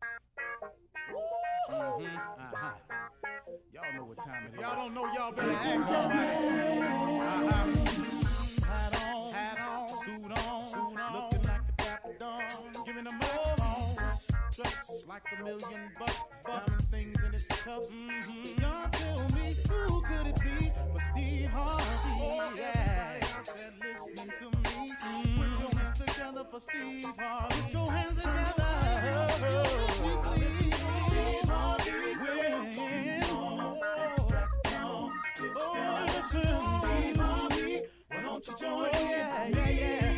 Uh-huh. Y'all know what time it is. Y'all don't know, y'all better ask somebody. Hat on, suit on, looking like a dapper dawn, giving them all dressed like $1,000,000, diamond things in its cuffs. Y'all tell me who could it be but Steve Harvey? Oh, yeah. Everybody out there listening to me, put your hands together for Steve Harvey. Put your hands together. Steve Harvey. Oh, listen, Steve Harvey. Why don't you join in? Yeah.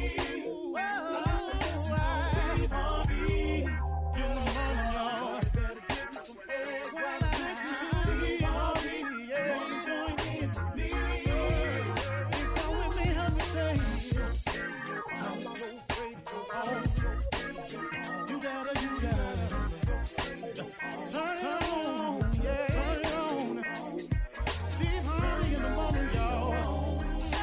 Steve Harvey. Get them on, y'all. Better give me some eggs while I listen to Steve Harvey. Yeah, you join in with me. Come with me, help me say. Turn your radio on. You gotta. Turn it on. Yeah, turn it on. Steve Harvey in the morning, y'all.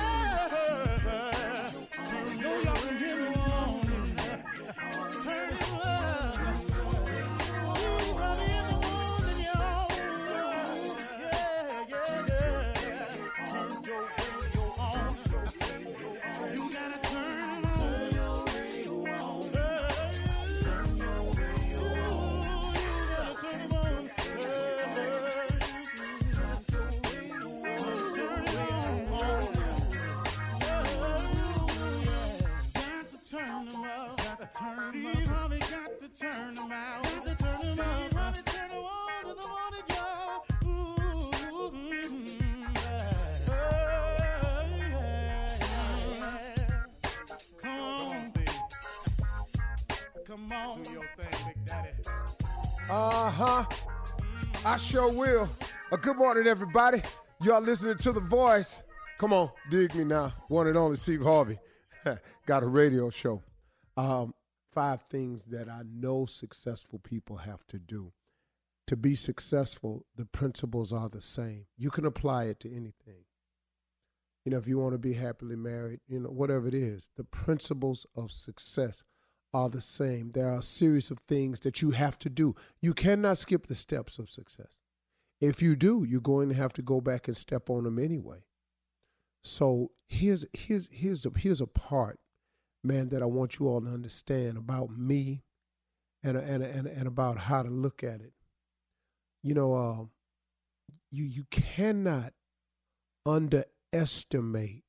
I know y'all can hear me on. Turn it up. Steve Harvey in the morning, y'all. Yeah. Turn your radio on. You gotta turn your radio on. Turn your radio on. You gotta turn it on. Steve Harvey got to turn them out. Got to turn them out. Harvey turn them on in the morning, y'all. Come on, Steve. Come on. Do your thing, Big Daddy. I sure will. Good morning, everybody. Y'all listening to The Voice. Come on, dig me now. One and only Steve Harvey. Got a radio show. 5 things that I know successful people have to do. To be successful, the principles are the same. You can apply it to anything. You know, if you want to be happily married, whatever it is, the principles of success are the same. There are a series of things that you have to do. You cannot skip the steps of success. If you do, you're going to have to go back and step on them anyway. So here's a part, man, that I want you all to understand about me and about how to look at it. You cannot underestimate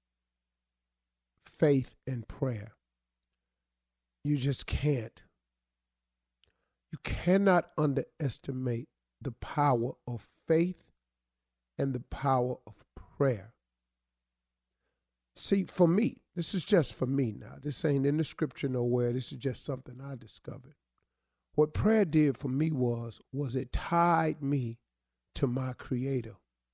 faith and prayer. You just can't. You cannot underestimate the power of faith and the power of prayer. See, for me, this is just for me now. This ain't in the scripture nowhere. This is just something I discovered. What prayer did for me was it tied me to my Creator.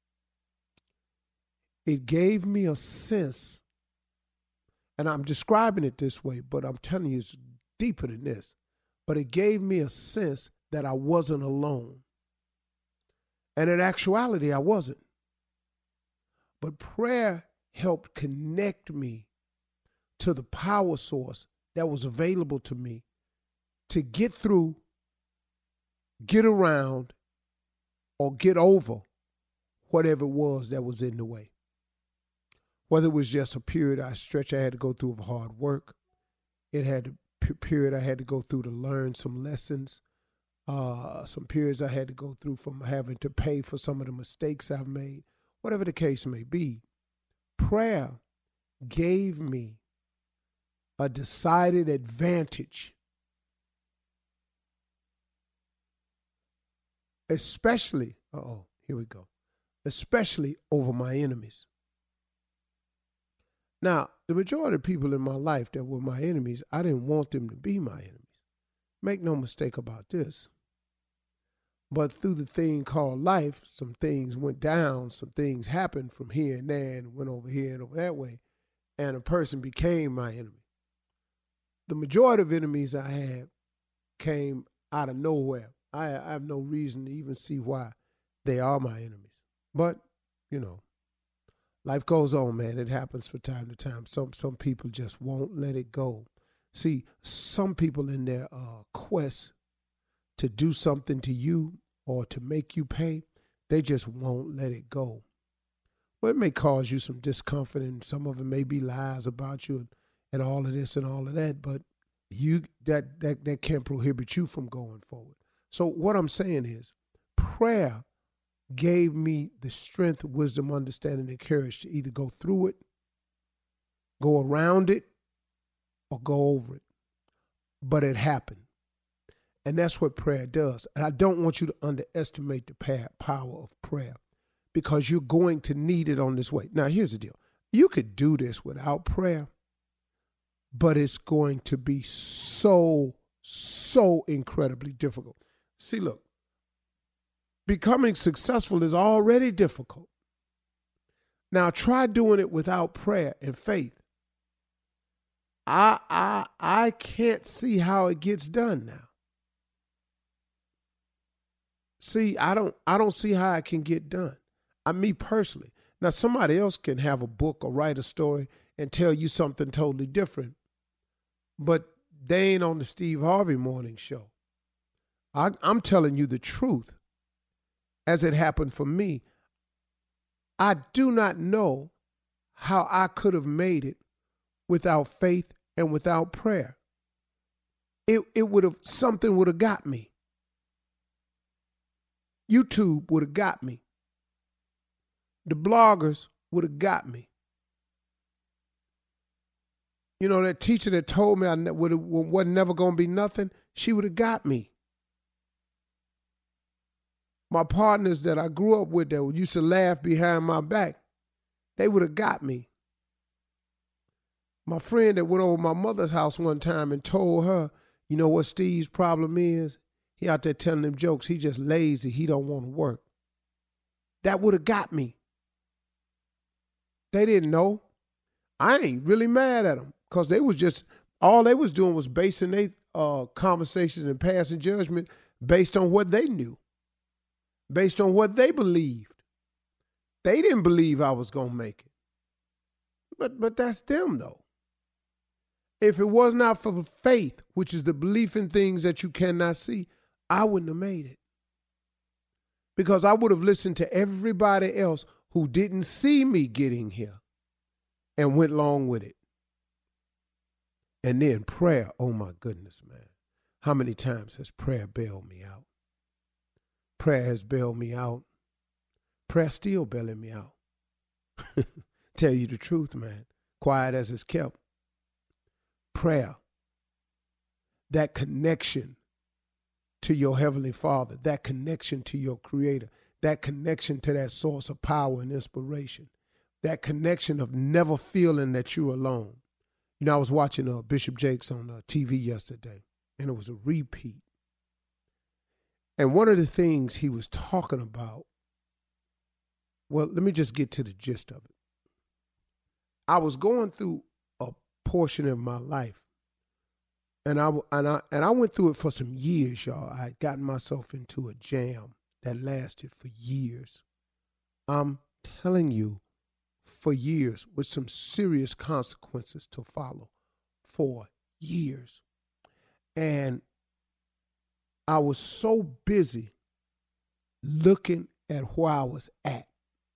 It gave me a sense, and I'm describing it this way, but I'm telling you it's deeper than this. But it gave me a sense that I wasn't alone. And in actuality, I wasn't. But prayer helped connect me to the power source that was available to me to get through, get around, or get over whatever it was that was in the way. Whether it was just a period I had to go through of hard work, it had a period I had to go through to learn some lessons, some periods I had to go through from having to pay for some of the mistakes I've made, whatever the case may be. Prayer gave me a decided advantage, especially over my enemies. Now, the majority of people in my life that were my enemies, I didn't want them to be my enemies. Make no mistake about this. But through the thing called life, some things went down, some things happened from here and there and went over here and over that way, and a person became my enemy. The majority of enemies I had came out of nowhere. I have no reason to even see why they are my enemies. But, life goes on, man. It happens from time to time. Some people just won't let it go. See, some people in their quest to do something to you or to make you pay, they just won't let it go. Well, it may cause you some discomfort, and some of it may be lies about you and all of this and all of that, but that can't prohibit you from going forward. So what I'm saying is, prayer gave me the strength, wisdom, understanding, and courage to either go through it, go around it, or go over it. But it happened. And that's what prayer does. And I don't want you to underestimate the power of prayer, because you're going to need it on this way. Now, here's the deal. You could do this without prayer, but it's going to be so incredibly difficult. See, look, becoming successful is already difficult. Now, try doing it without prayer and faith. I can't see how it gets done now. See, I don't see how it can get done. Me personally. Now, somebody else can have a book or write a story and tell you something totally different, but they ain't on the Steve Harvey Morning Show. I'm telling you the truth as it happened for me. I do not know how I could have made it without faith and without prayer. Something would have got me. YouTube would have got me. The bloggers would have got me. You know, that teacher that told me I wasn't never going to be nothing, she would have got me. My partners that I grew up with that used to laugh behind my back, they would have got me. My friend that went over to my mother's house one time and told her, you know what Steve's problem is? He out there telling them jokes. He just lazy. He don't want to work. That would have got me. They didn't know. I ain't really mad at them, because all they was doing was basing their conversations and passing judgment based on what they knew, based on what they believed. They didn't believe I was going to make it. But that's them, though. If it was not for faith, which is the belief in things that you cannot see, I wouldn't have made it. Because I would have listened to everybody else who didn't see me getting here and went along with it. And then prayer, oh my goodness, man. How many times has prayer bailed me out? Prayer has bailed me out. Prayer still bailing me out. Tell you the truth, man. Quiet as it's kept. Prayer, that connection to your Heavenly Father, that connection to your Creator, that connection to that source of power and inspiration, that connection of never feeling that you're alone. You know, I was watching Bishop Jakes on TV yesterday, and it was a repeat. And one of the things he was talking about, well, let me just get to the gist of it. I was going through a portion of my life, and I went through it for some years, y'all. I had gotten myself into a jam that lasted for years. I'm telling you, for years, with some serious consequences to follow, for years. And I was so busy looking at where I was at.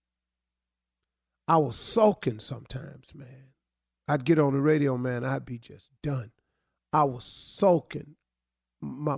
I was sulking sometimes, man. I'd get on the radio, man, I'd be just done. I was sulking. My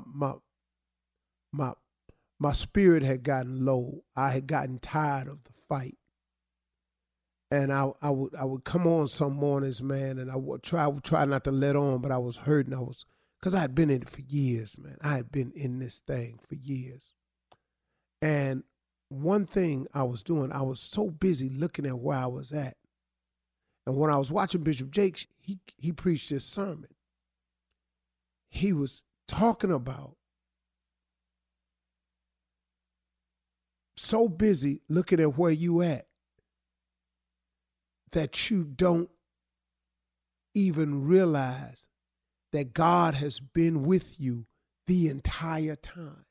spirit had gotten low. I had gotten tired of the fight. And I would come on some mornings, man, and I would try not to let on, but I was hurting. Because I had been in it for years, man. I had been in this thing for years. And one thing I was doing, I was so busy looking at where I was at. And when I was watching Bishop Jakes, he preached this sermon. He was talking about so busy looking at where you at that you don't even realize that God has been with you the entire time.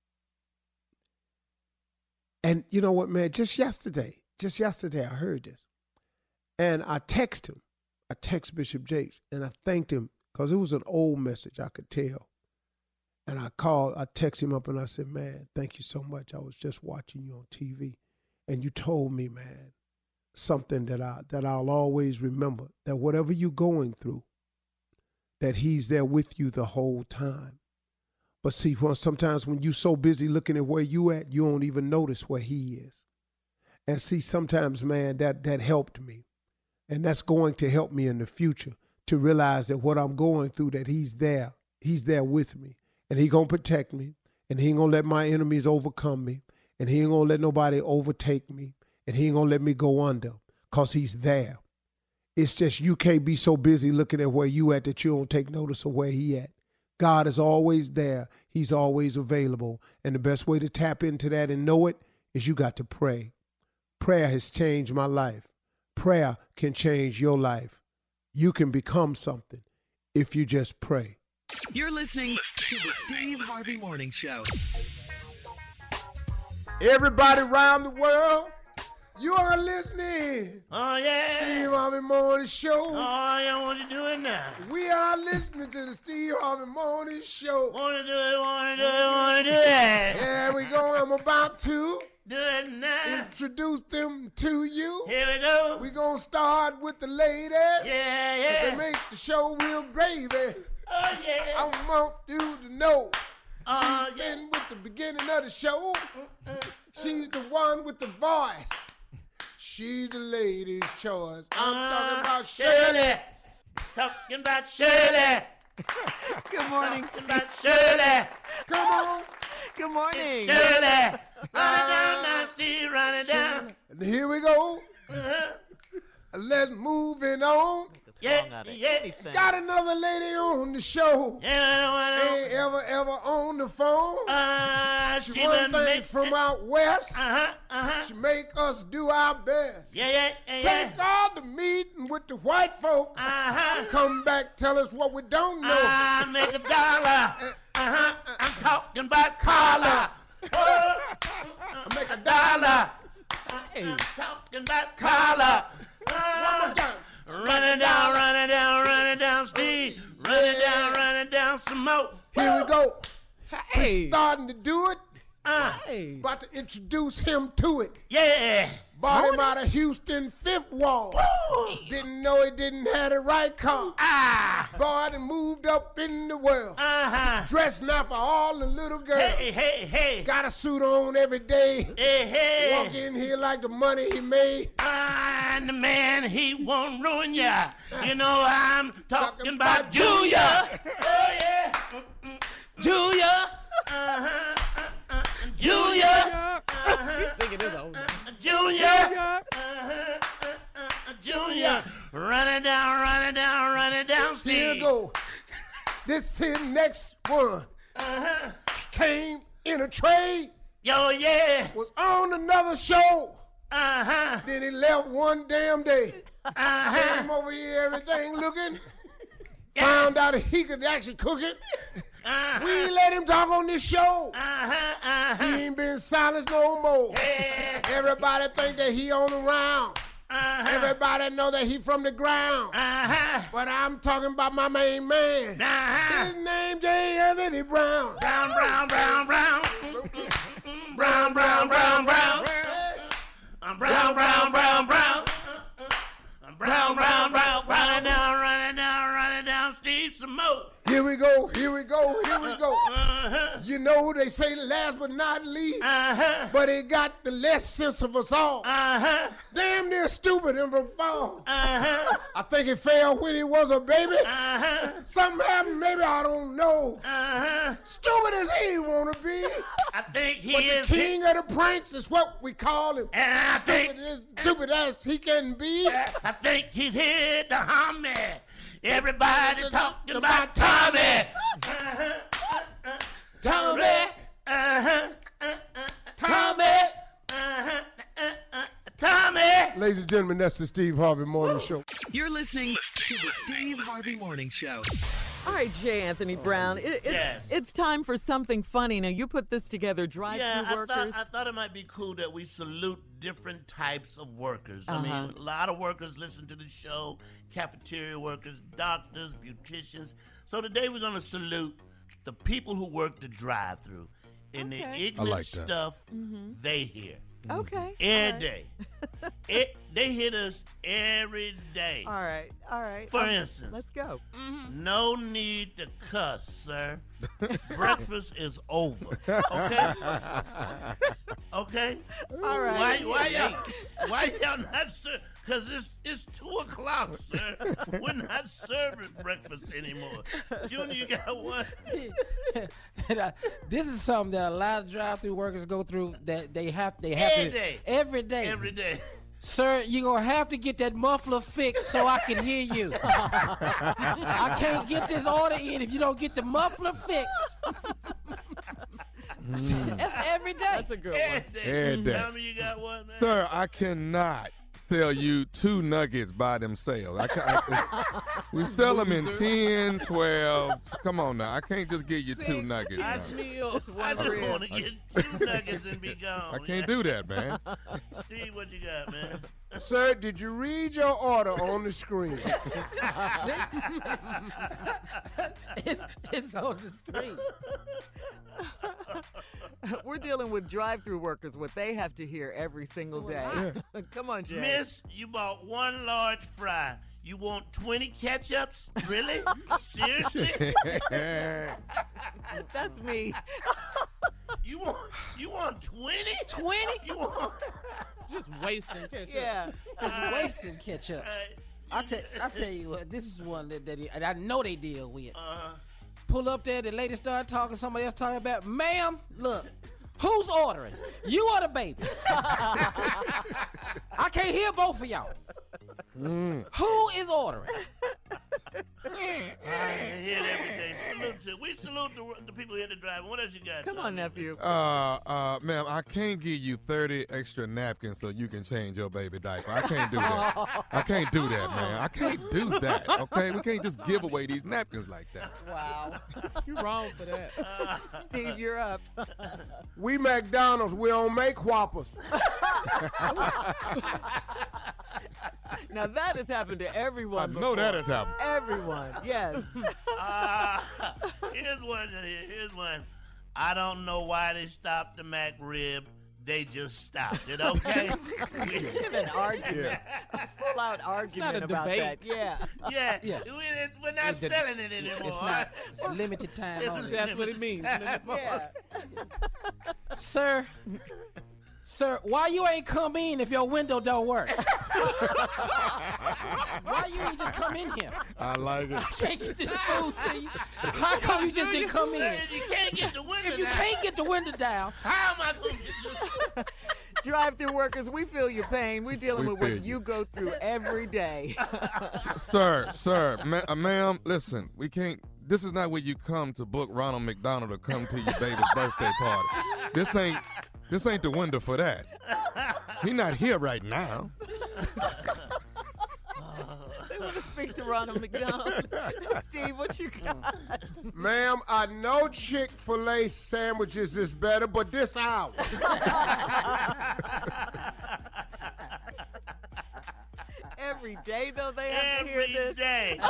And you know what, man, just yesterday I heard this. And I text Bishop Jakes, and I thanked him because it was an old message, I could tell. And I text him up and I said, man, thank you so much. I was just watching you on TV. And you told me, man, something that I'll always remember, that whatever you're going through, that he's there with you the whole time. But see, sometimes when you're so busy looking at where you at, you don't even notice where he is. And see, sometimes, man, that helped me. And that's going to help me in the future to realize that what I'm going through, that he's there with me. And he going to protect me. And he ain't going to let my enemies overcome me. And he ain't going to let nobody overtake me. And he ain't going to let me go under, because he's there. It's just you can't be so busy looking at where you at that you don't take notice of where he at. God is always there. He's always available. And the best way to tap into that and know it is you got to pray. Prayer has changed my life. Prayer can change your life. You can become something if you just pray. You're listening to the Steve Harvey Morning Show. Everybody around the world, you are listening. Oh, yeah. Steve Harvey Morning Show. Oh, yeah, what you doing now? We are listening to the Steve Harvey Morning Show. Wanna do it. Yeah, we go. I'm about to Do it now. introduce them to you. Here we go. We're going to start with the ladies. Yeah. They make the show real gravy. Oh, yeah. I want you to know. Oh, She's yeah. been with the beginning of the show. She's the one with the voice. She's the lady's choice. I'm talking about Shirley. Talking about Shirley. Good morning, Talking about Shirley. Come on. Good morning. Shirley. Run it down now, Steve. Run it down. And here we go. Let's move it on. Yeah. Got another lady on the show. Yeah, Ain't ever on the phone. she She run done things from out west. Uh-huh. She make us do our best. Yeah. Take all the meeting with the white folks. Uh-huh. Come back, tell us what we don't know. I make $1. I'm talking about Carla. I make $1. I'm talking about Carla. One more time. Run it down, Steve. Run it down some more. Here we go. Hey. Starting to do it. Hey. About to introduce him to it. Yeah. Bought him out of Houston, Fifth Wall. Didn't know he didn't have the right car. Boy, and moved up in the world. Dressed now for all the little girls. Hey. Got a suit on every day. Hey. Walk in here like the money he made. And the man, he won't ruin ya. You know I'm talking about Julia. Oh, yeah. Julia. Julia. He's thinking his own. Junior. Junior. Run it down, Steve. Here we go. This is next one. Came in a trade. Yo, yeah. Was on another show. Uh-huh. Then he left one damn day. Came over here, everything looking. Found out he could actually cook it. We ain't let him talk on this show. He ain't been silenced no more. Everybody think that he on the round. Everybody know that he from the ground. But I'm talking about my main man. His name J. Anthony Brown. Brown. Run it down, Steve, some more. Here we go. You know, they say last but not least, but it got the less sense of us all. Damn near stupid and profound. I think it fell when he was a baby. Something happened, maybe I don't know. Stupid as he wanna be. I think he But is the king of the pranks is what we call him. And I think Stupid as he can be. I think he's here to harm me. Everybody talking about Tommy. Tommy. Tommy. Ladies and gentlemen, that's the Steve Harvey Morning Show. You're listening to the Steve Harvey Morning Show. All right, J. Anthony Brown. Yes. It's time for something funny. Now, you put this together, drive-through workers. I thought it might be cool that we salute different types of workers. I mean, a lot of workers listen to the show, cafeteria workers, doctors, beauticians. So today we're going to salute the people who work the drive-through and the ignorant I like that. stuff they hear. Okay. Every day. They hit us every day. All right. For instance, let's go. no need to cuss, sir. Breakfast is over. Okay? Okay? All right. Why y'all not serving? Because it's 2 o'clock, sir. We're not serving breakfast anymore. Junior, you got one? This is something that a lot of drive-through workers go through. That they have Every to day. every day. Every day. Sir, you're going to have to get that muffler fixed so I can hear you. I can't get this order in if you don't get the muffler fixed. That's every day. That's a good one. Every day. Every day. Tell me you got one, man. Sir, I cannot sell you 2 nuggets by themselves. We sell them in 10, 12. Come on now. I can't just give you 2 nuggets. now. I just want to get 2 nuggets and be gone. I can't do that, man. Steve, what you got, man? Sir, did you read your order on the screen? It's on the screen. We're dealing with drive-through workers, what they have to hear every single day. Come on, Jay. Miss, you bought 1 large fry. You want 20 ketchups? Really? Seriously? That's me. You want 20? 20? You want? Just wasting ketchup. Yeah. Just wasting ketchup. I tell you what, this is one that I know they deal with. Pull up there, the lady start talking, somebody else talking about, ma'am, look, who's ordering? You or the baby? I can't hear both of y'all. Who is ordering? I hear it every day. We salute the people here in the drive. What else you got? Come on, nephew. Ma'am, I can't give you 30 extra napkins so you can change your baby diaper. I can't do that. I can't do that, man. I can't do that, okay? We can't just give away these napkins like that. Wow. You're wrong for that. Steve, you're up. We McDonald's, we don't make Whoppers. Now that has happened to everyone. I know that has happened. Everyone, yes. Here's one. I don't know why they stopped the McRib. They just stopped it, okay? An argument. A full-out argument a about debate. that. Yeah. Yeah. We're not selling it anymore. It's not. It's limited time only. That's what it means. Yeah. Sir, why you ain't come in if your window don't work? Why you ain't just come in here? I like it. I can't get this food to you. How come you just didn't come in? You can't get the window If you down. can't get the window down, How am I going to get this? Drive-through workers, we feel your pain. We're dealing We with what feel you. you go through every day. Sir, ma'am, listen, we can't. This is not where you come to book Ronald McDonald to come to your baby's birthday party. This ain't the window for that. He not here right now. They want to speak to Ronald McDonald. Steve, what you got? Ma'am, I know Chick-fil-A sandwiches is better, but this hour. Every day, though, they have to hear Every this. day.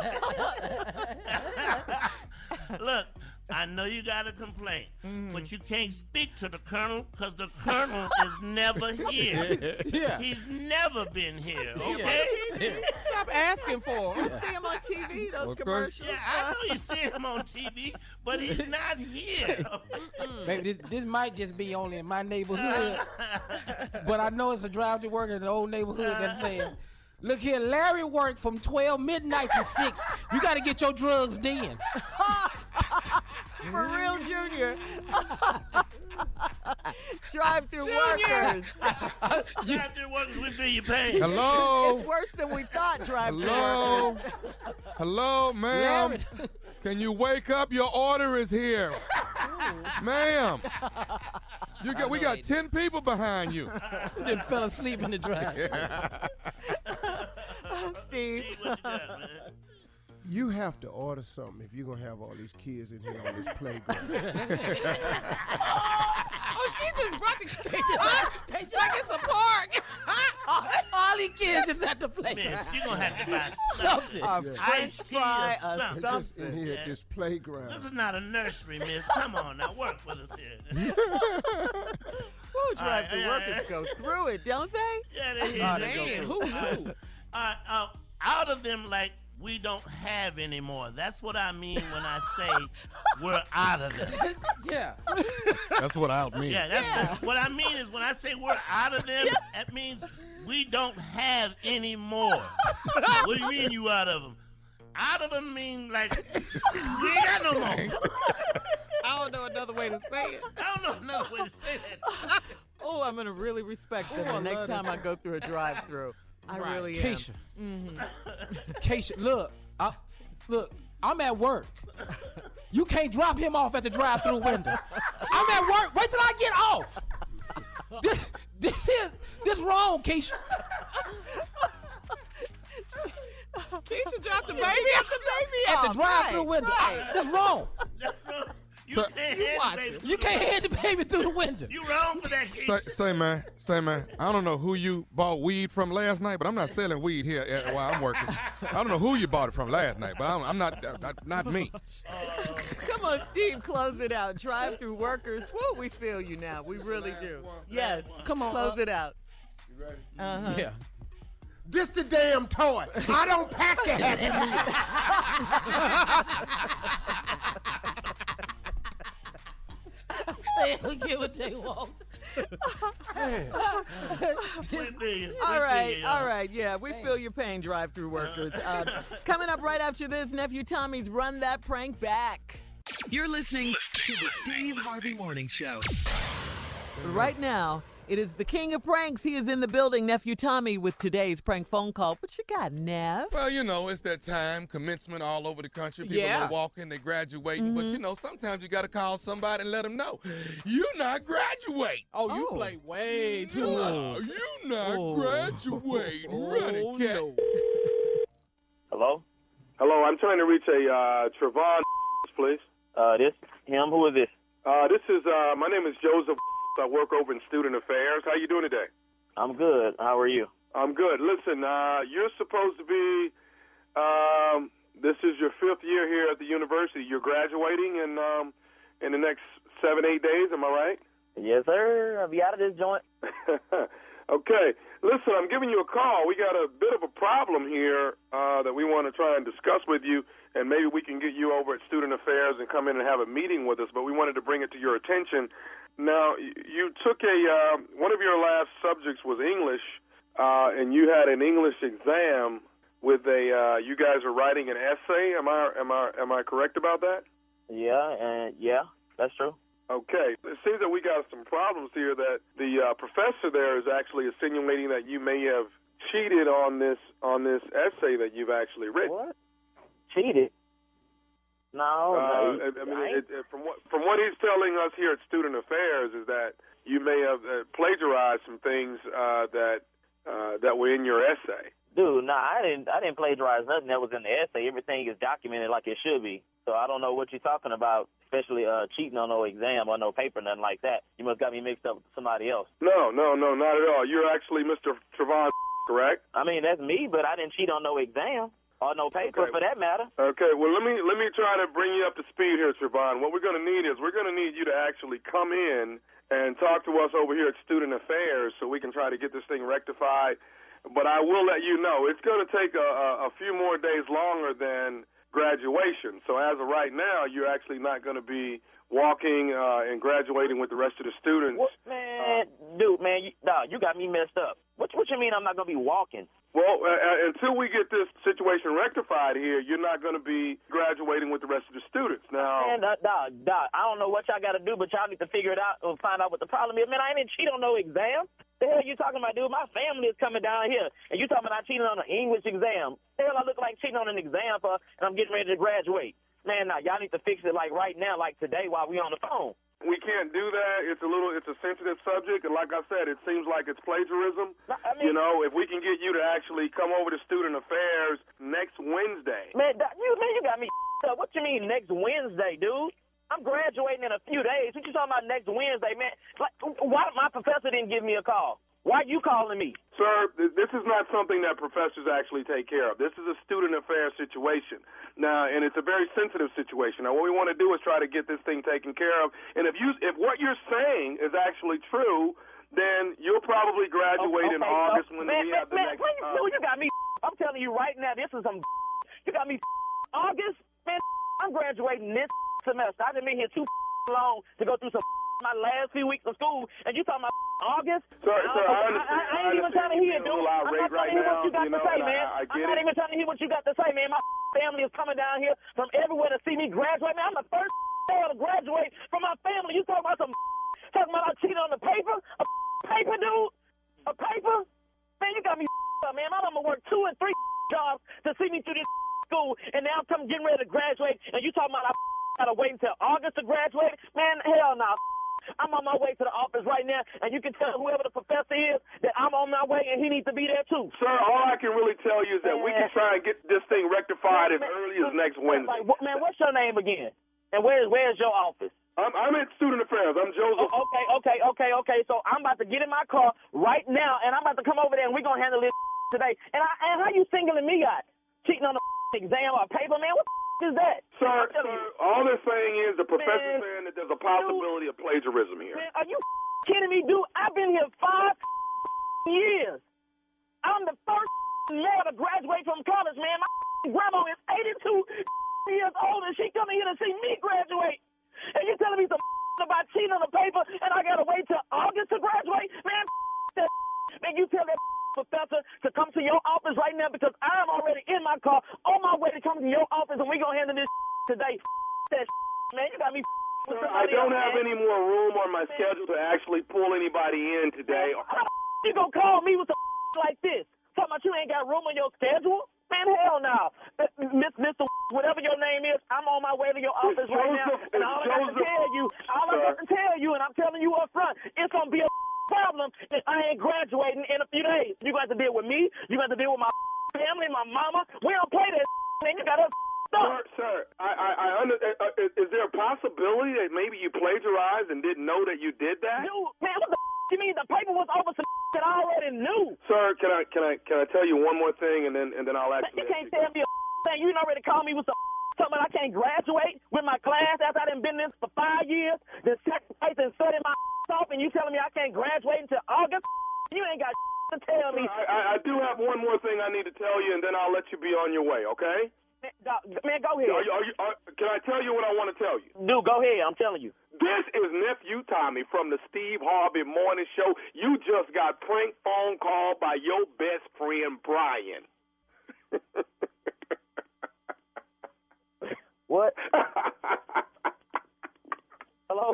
Look, I know you got a complaint, but you can't speak to the colonel because the colonel is never here. yeah. He's never been here, okay? Stop asking for You them. see him on TV, those Okay. commercials. Yeah, I know you see him on TV, but he's not here. Baby, this might just be only in my neighborhood, but I know it's a drive-through worker in the old neighborhood that's saying, look here, Larry worked from 12 midnight to 6. You got to get your drugs then. For real, Junior. Drive-through workers. Drive-through workers, we feel your pain. Hello? It's worse than we thought, drive-through Hello? workers. Hello, ma'am? Larry. Can you wake up? Your order is here. Ma'am. We got 10 people behind you. Then fell asleep in the drive. Steve. What you got, man? You have to order something if you're going to have all these kids in here on this playground. Oh, she just brought the kids like it's a park. All these kids just at the playground. Miss, you're going to have to buy Something. something. A Iced tea fry, or a something. We're just in here Yeah. at this playground. This is not a nursery, miss. Come on now, work with us here. Woo, drive-through yeah, workers yeah. go through it, don't they? Yeah, they Oh, hear they go me. Man, who knew? Out of them, like, we don't have anymore. That's what I mean when I say we're out of them. Yeah. That's what out means. Yeah, that's what I mean is when I say we're out of them, that means we don't have any more. What do you mean you out of them? Out of them mean like we ain't got no more. I don't know another way to say it. I don't know another way to say that. Oh, I'm gonna really respect them Oh, I the next love time this. I go through a drive-through. I Right. really am. Keisha. Keisha, look, I'm at work. You can't drop him off at the drive-through window. I'm at work. Wait till I get off. This wrong, Keisha. Keisha dropped the baby. At the drive-through window. That's wrong. You can't watch hand it. baby. You can't hand the baby through the window. You wrong for that, kid. Say, man, I don't know who you bought weed from last night, but I'm not selling weed here while I'm working. I don't know who you bought it from last night, but I'm not me. Come on, Steve, close it out. Drive-through workers. Woo, we feel you now. We really do. Yes. Come on, Close it out. You ready? Uh-huh. Yeah. This the damn toy. I don't pack the Happy They don't get what they want. All right, yeah, we feel your pain, drive-through workers. Coming up right after this, Nephew Tommy's Run That Prank Back. You're listening to the Steve Harvey Morning Show. Right now, it is the king of pranks. He is in the building, Nephew Tommy, with today's prank phone call. What you got, Nev? Well, you know, it's that time, commencement all over the country. People Yeah. are walking, they're graduating. But, you know, sometimes you got to call somebody and let them know, you're not graduating. Oh, you Oh. play way too No, much. you're not graduating. Run it, cat. no. Hello? Hello, I'm trying to reach a Trevon, please. This him? Who is this? This is my name is Joseph. I work over in Student Affairs. How you doing today? I'm good. How are you? I'm good. Listen, you're supposed to be. This is your 5th year here at the university. You're graduating in the next 7-8 days. Am I right? Yes, sir. I'll be out of this joint. Okay. Listen, I'm giving you a call. We got a bit of a problem here that we want to try and discuss with you, and maybe we can get you over at Student Affairs and come in and have a meeting with us, but we wanted to bring it to your attention. Now, you took one of your last subjects was English, and you had an English exam with you guys are writing an essay. Am I correct about that? Yeah, that's true. Okay. It seems that we got some problems here that the professor there is actually insinuating that you may have cheated on this essay that you've actually written. What? Cheated? No. From what he's telling us here at Student Affairs is that you may have plagiarized some things that were in your essay. Dude, I didn't plagiarize nothing that was in the essay. Everything is documented like it should be. So I don't know what you're talking about, especially cheating on no exam or no paper, nothing like that. You must got me mixed up with somebody else. No, not at all. You're actually Mr. Trevon, correct? I mean, that's me, but I didn't cheat on no exam or no paper for that matter. Okay, well, let me try to bring you up to speed here, Trevon. What we're going to need you to actually come in and talk to us over here at Student Affairs so we can try to get this thing rectified. But I will let you know it's going to take a few more days longer than graduation. So as of right now, you're actually not going to be walking and graduating with the rest of the students. What, man, you got me messed up. What you mean I'm not going to be walking? Well, until we get this situation rectified here, you're not going to be graduating with the rest of the students. Now, Man, Doc, I don't know what y'all got to do, but y'all need to figure it out or find out what the problem is. Man, I didn't cheat on no exam. The hell you talking about, dude? My family is coming down here, and you talking about I cheated on an English exam. The hell I look like cheating on an exam for, and I'm getting ready to graduate. Man, now, y'all need to fix it like right now, like today while we on the phone. we can't do that. It's a sensitive subject, and like I said, it seems like it's plagiarism. You know, if we can get you to actually come over to Student Affairs next Wednesday. Man, you got me up. What you mean next Wednesday, dude? I'm graduating in a few days. What you talking about next Wednesday, man? Like, why my professor didn't give me a call? Why you calling me? Sir, this is not something that professors actually take care of. This is a student affairs situation. Now, and it's a very sensitive situation. Now, what we want to do is try to get this thing taken care of. And if what you're saying is actually true, then you'll probably graduate in August when we have the next. You got me. I'm telling you right now, this is some. You got me. August, man. I'm graduating this semester. I've been here too long to go through my last few weeks of school, and you talking about August? Sir, I ain't even trying to hear, dude. I'm not trying to hear what you got to say, man. I'm not even trying to hear what you got to say, man. My family is coming down here from everywhere to see me graduate, man. I'm the first to graduate from my family. You talking about I cheated on the paper? A paper, dude? A paper? Man, you got me up, man. My mama worked 2 and 3 jobs to see me through this school, and now I'm getting ready to graduate, and you talking about I gotta wait until August to graduate? Man, hell no. I'm on my way to the office right now, and you can tell whoever the professor is that I'm on my way, and he needs to be there too. Sir, all I can really tell you is that we can try and get this thing rectified as early as next Wednesday. Man, what's your name again? And where's your office? I'm at Student Affairs. I'm Joseph. Okay. So I'm about to get in my car right now, and I'm about to come over there, and we're going to handle this today. And how you singling me out? Cheating on the exam or paper, man? What is that? Sir, all they're saying is the professor's saying that there's a possibility of plagiarism here. Man, are you kidding me, dude? I've been here 5 years. I'm the first male to graduate from college, man. My grandma is 82 years old, and she coming here to see me graduate. And you telling me some about cheating on the paper, and I gotta wait till August to graduate? Man, that man, you tell that professor to come to your office right now, because I'm already in my car on my way to come to your office, and we gonna handle this today. That man, you got me. Sir, I don't have any more room on my schedule to actually pull anybody in today. How you gonna call me with some like this? Talking about you ain't got room on your schedule? Man, hell no. Mr. Whatever your name is, I'm on my way to your office right now, and all I got to tell you, and I'm telling you up front, it's going to be a problem if I ain't graduating in a few days. You got to deal with me. You got to deal with my family, my mama. We don't play that, man. You got us stuck. Sir, is there a possibility that maybe you plagiarized and didn't know that you did that? Dude, man, what the you mean? The paper was over some that I already knew. Sir, can I tell you one more thing, and then I'll actually. You can't tell me a thing. You already called me with some something I can't graduate with my class after I've been in this for 5 years, then sacrifice and study my off, and you telling me I can't graduate until August? You ain't got to tell me. I do have one more thing I need to tell you, and then I'll let you be on your way, okay? Man, go ahead. Can I tell you what I want to tell you? Dude, go ahead. I'm telling you. This is Nephew Tommy from the Steve Harvey Morning Show. You just got prank phone called by your best friend, Brian. What? Hello?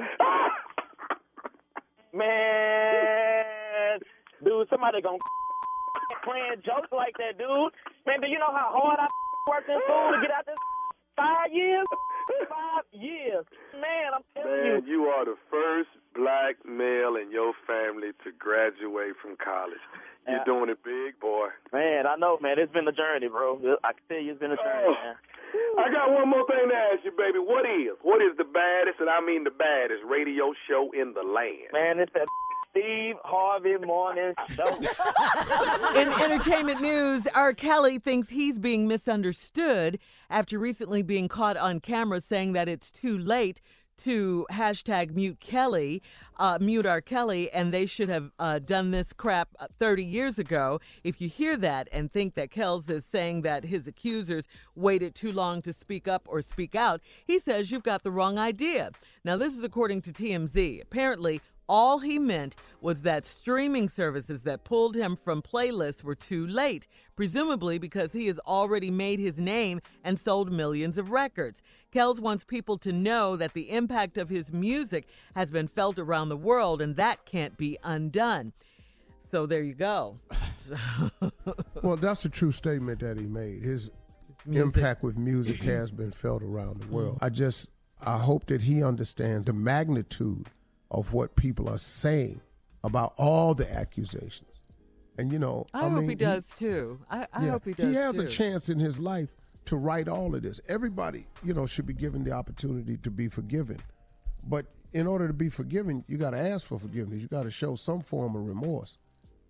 Man, dude, somebody gonna playing jokes like that, dude. Man, do you know how hard I worked in school to get out this 5 years? 5 years. Man, I'm telling you. Man, you are the first black male in your family to graduate from college. You're doing it big, boy. Man, I know, man. It's been a journey, bro. I can tell you it's been a journey, man. I got one more thing to ask you, baby. What is the baddest, and I mean the baddest, radio show in the land? Man, it's that Steve Harvey Morning Show. In entertainment news, R. Kelly thinks he's being misunderstood after recently being caught on camera saying that it's too late to hashtag mute R. Kelly, and they should have done this crap 30 years ago. If you hear that and think that Kells is saying that his accusers waited too long to speak up or speak out, he says you've got the wrong idea. Now, this is according to TMZ. Apparently, all he meant was that streaming services that pulled him from playlists were too late, presumably because he has already made his name and sold millions of records. Kells wants people to know that the impact of his music has been felt around the world, and that can't be undone. So there you go. Well, that's a true statement that he made. His impact with music has been felt around the world. I hope that he understands the magnitude of what people are saying about all the accusations. And, you know, I hope he does too. I hope he does too. He has a chance in his life to right all of this. Everybody, you know, should be given the opportunity to be forgiven. But in order to be forgiven, you got to ask for forgiveness. You got to show some form of remorse.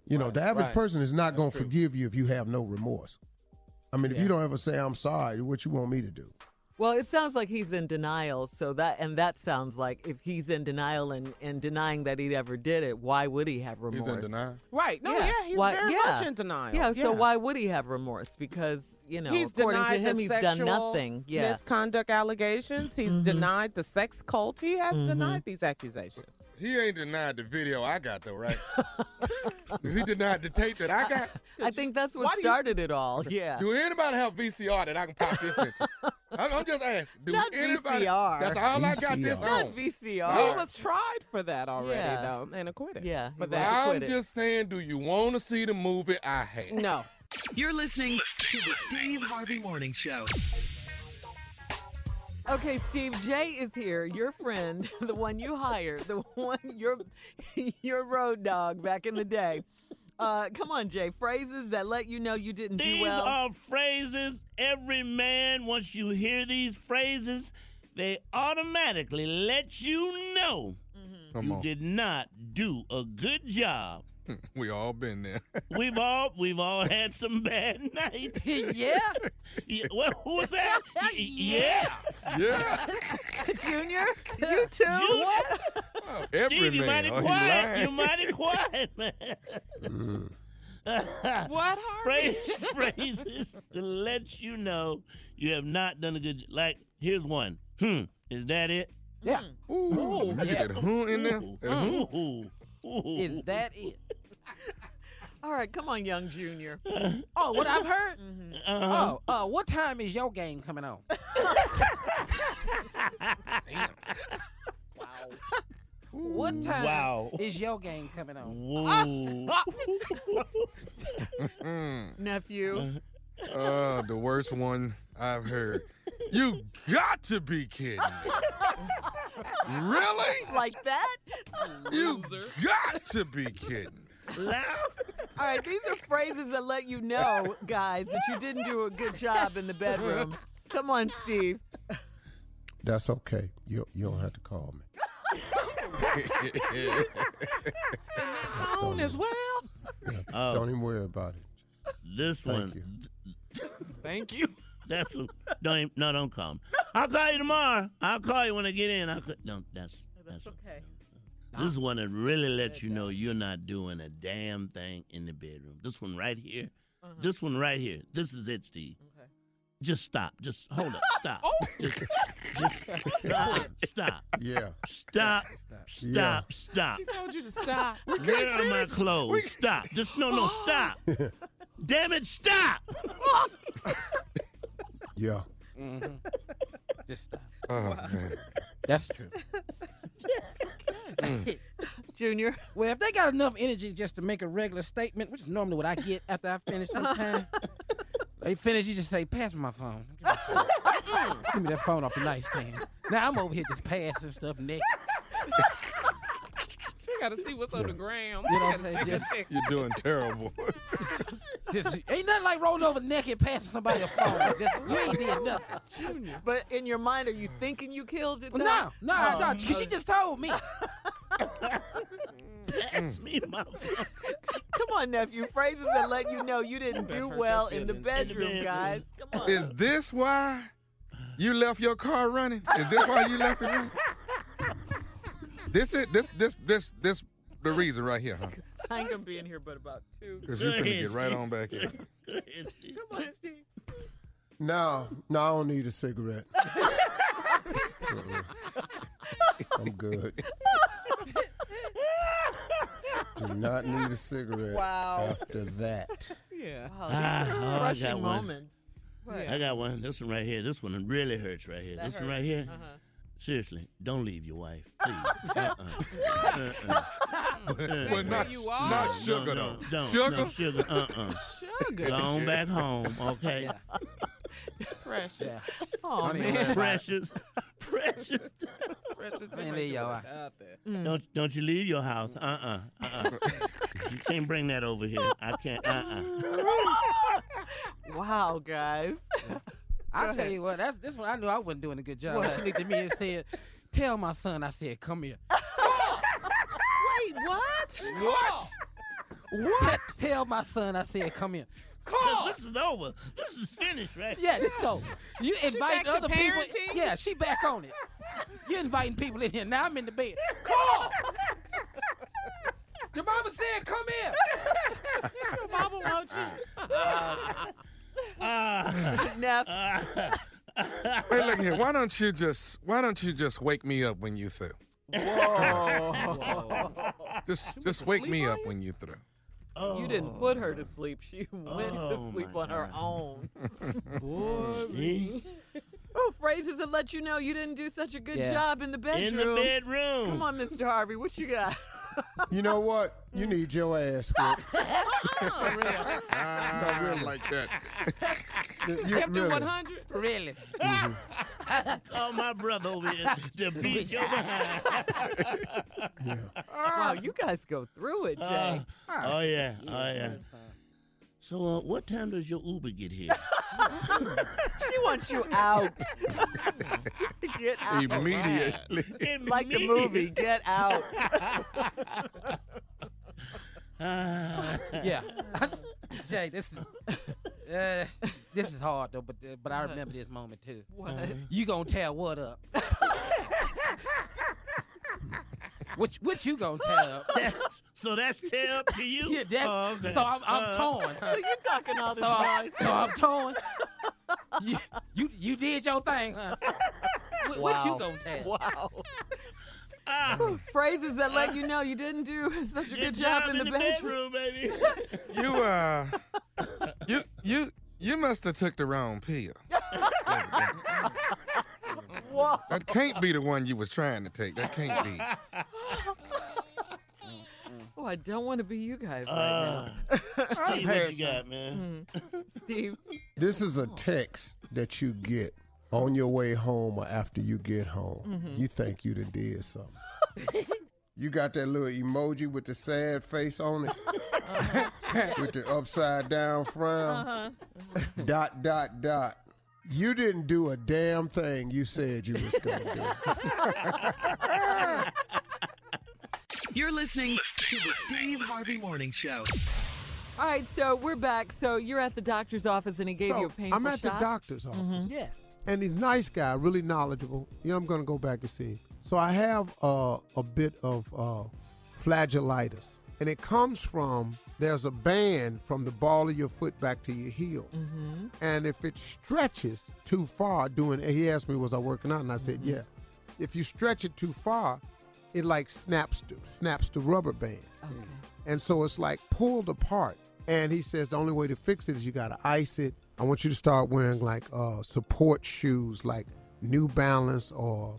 You know, the average right. person is not going to forgive you if you have no remorse. I mean, if you don't ever say, I'm sorry, what you want me to do? Well, it sounds like he's in denial. So that sounds like if he's in denial and denying that he ever did it, why would he have remorse? He's in denial. Right. No, Yeah. he's Why- very yeah. much in denial. Yeah, so why would he have remorse? Because, He's according to denied him, the he's done sexual nothing. Yeah. misconduct allegations. He's denied the sex cult. He has denied these accusations. He ain't denied the video I got, though, right? He denied the tape that I got. I think that's Why what do you- started it all. Yeah. Do anybody have VCR that I can pop this into? I'm just asking. Do Not anybody? VCR. That's all I got this VCR. on. Not VCR. No. He was tried for that already, Yeah. though, and acquitted. Yeah, For he that. was. I'm acquitted. just saying, do you want to see the movie I hate? No. You're listening to the Steve Harvey Morning Show. Okay, Steve, Jay is here, your friend, the one you hired, the one, your road dog back in the day. Come on, Jay, phrases that let you know you didn't do These well. are phrases. Every man, once you hear these phrases, they automatically let you know Come you on. did not do a good job. We all been there. We've all had some bad nights. Yeah. Yeah, well, who was that? Yeah. Yeah. Junior, you too? Oh, every Steve, you man. mighty Oh, he quiet. lying. You mighty quiet, man. What, Harvey? Phrases to let you know you have not done a good. Like, here's one. Is that it? Yeah. Ooh, you get that in there? That Ooh. Ooh. Is that it? All right, come on, young Junior. Oh, what I've heard? Uh-huh. What time is your game coming on? What time Wow. is your game coming on? Whoa. Nephew. The worst one I've heard. You got to be kidding me. Really? Like that? You got to be kidding. Loud. All right, these are phrases that let you know, guys, that you didn't do a good job in the bedroom. Come on, Steve. That's okay. You don't have to call me. Tone as well. Don't even worry about it. This Thank one. you. Thank you. Don't call me. I'll call you tomorrow. I'll call you when I get in. That's okay. This is one that really lets you know you're not doing a damn thing in the bedroom. This one right here. This one right here. This is it, Steve. Okay. Just stop. Just hold up. Stop. Just stop. Yeah. Stop. Yeah. Stop. She told you to stop. Where are my clothes? Stop. Just no, stop. Damn it, stop. Yeah. Just stop. Oh, man. That's true. Junior. Well, if they got enough energy just to make a regular statement, which is normally what I get after I finish sometime, they finish, you just say, pass me my phone. Give me that phone off the nightstand. Now I'm over here just passing stuff naked. She got to see what's on the gram. You know She what I'm gotta saying? check Just, You're doing terrible. just ain't nothing like rolling over naked passing somebody a phone. Just, you ain't did nothing. But in your mind, are you thinking you killed it? No, because she just told me. Pass me my phone. Come on, nephew. Phrases that let you know you didn't do well in the bedroom, guys. Come on. Is this why you left your car running? Is this why you left it running? This the reason right here, huh? I ain't gonna be in here but about 2. Because you finna get right on back in. Go ahead, Steve. Come on, Steve. No, I don't need a cigarette. I'm good. Do not need a cigarette after that. Yeah. Wow, these are I crushing got one. moments. What? I got one. This one right here. This one really hurts right here. That This one hurts. right here. Uh-huh. Seriously, don't leave your wife, please. But not, you are. not sugar, though. Don't. Sugar? No, sugar. Sugar. Go on back home, okay? Precious. Oh, Don't even man. worry about it. Precious. Precious. Precious. I ain't leave your wife. Out there. Don't you leave your house. You can't bring that over here. I can't. Wow, guys. I'll tell you what, this one I knew I wasn't doing a good job. What? She looked at me and said, tell my son, I said, come here. Wait, what? What? What? Tell my son I said come here. Carl! This is over. This is finished, right? Yeah, this is over. You invite back to other people. parenting? Yeah, she back on it. You're inviting people in here. Now I'm in the bed. Carl! Your mama said come here. Your mama wants you. Neff. Hey, look here. Why don't you just wake me up when you through? Whoa. Just wake me up when you through. You didn't put her to sleep. She went to sleep on her own. See? Oh, phrases that let you know you didn't do such a good job in the bedroom. In the bedroom. Come on, Mr. Harvey. What you got? You know what? You need your ass whipped. I really like that. Kept it 100? Really? Call my brother over here to beat your behind. Wow, you guys go through it, Jay. Oh, yeah. So, what time does your Uber get here? She wants you out. Get out. Immediately. Like the movie, Get Out. Yeah. Jay, this is hard though, but I remember this moment too. What? You gonna tear what up? What you gonna tear up? So that's tear up to you? Yeah, okay. So I'm torn. So you talking all this noise. So I'm torn. You did your thing, huh? What you gonna tear? Wow. Phrases that let you know you didn't do such a good job in the bedroom. baby. You must have took the wrong pill. Whoa. That can't be the one you was trying to take. That can't be. Oh, I don't want to be you guys right now. Steve, what you got, man? Steve. This is a text that you get on your way home or after you get home. Mm-hmm. You think you done did something. You got that little emoji with the sad face on it, with the upside down frown, ... You didn't do a damn thing you said you was going to do. You're listening to the Steve Harvey Morning Show. All right, so we're back. So you're at the doctor's office and he gave you a painful I'm at shot? the doctor's office. Mm-hmm. Yeah. And he's a nice guy, really knowledgeable. You know, I'm going to go back and see him. So I have a bit of flagellitis. And it comes from, there's a band from the ball of your foot back to your heel. Mm-hmm. And if it stretches too far he asked me, was I working out? And I said, yeah. If you stretch it too far, it like snaps the rubber band. Okay. And so it's like pulled apart. And he says the only way to fix it is you got to ice it. I want you to start wearing like support shoes like New Balance or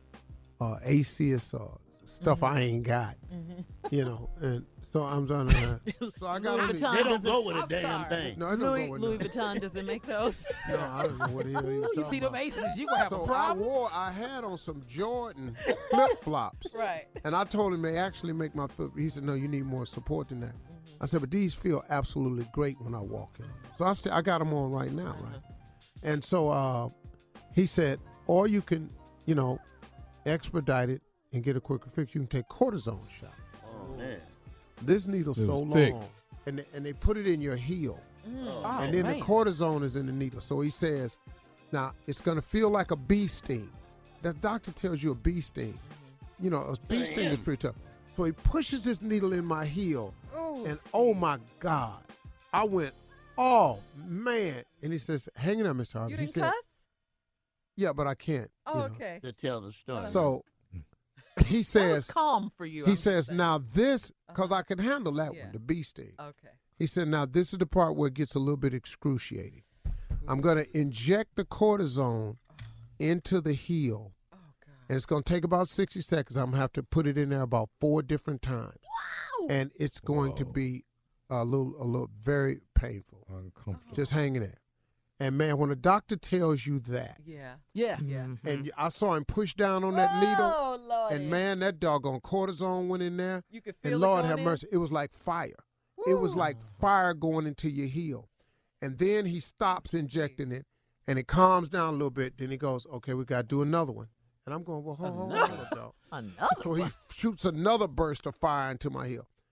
Asics or stuff I ain't got, you know. And so I'm trying to. So I got Louis Vuitton They don't go doesn't- with a I'm damn sorry. thing. No, it don't Louis go with Louis nothing. Vuitton doesn't make those. No, I don't know what the hell he was You talking see them about. aces, you gonna have a So problem. I had on some Jordan flip-flops. Right. And I told him they actually make my foot. He said, no, you need more support than that. I said, but these feel absolutely great when I walk in them. So I got them on right now, right? And so he said, or you can, you know, expedite it and get a quicker fix. You can take cortisone shot. Oh, man. This needle's so long, and they put it in your heel. Oh, And then man. the cortisone is in the needle. So he says, now it's going to feel like a bee sting. The doctor tells you a bee sting. You know, a bee sting is pretty tough. So he pushes this needle in my heel, and oh my God, I went, oh man. And he says, hang it up, Mr. Harvey. You He didn't said, cuss? yeah, but I can't. Oh, you know. okay. To tell the story. So he That was says, calm for you. he I'm says, saying. now this, because I can handle that Yeah. one, the bee sting. Okay. He said, now this is the part where it gets a little bit excruciating. I'm going to inject the cortisone into the heel. Oh, God. And it's going to take about 60 seconds. I'm going to have to put it in there about 4 different times. Wow. And it's going to be a little very painful. Uncomfortable. Just hanging there. And man, when a doctor tells you that, Yeah. Yeah. Yeah. and I saw him push down on that needle, Oh, Lord. and man, that doggone cortisone went in there. You could feel And it Lord going have in? mercy, it was like fire. It was Woo. like fire going into your heel. And then he stops injecting it, and it calms down a little bit. Then he goes, okay, we got to do another one. And I'm going, well, hold on, dog. Another So he shoots another burst of fire into my heel.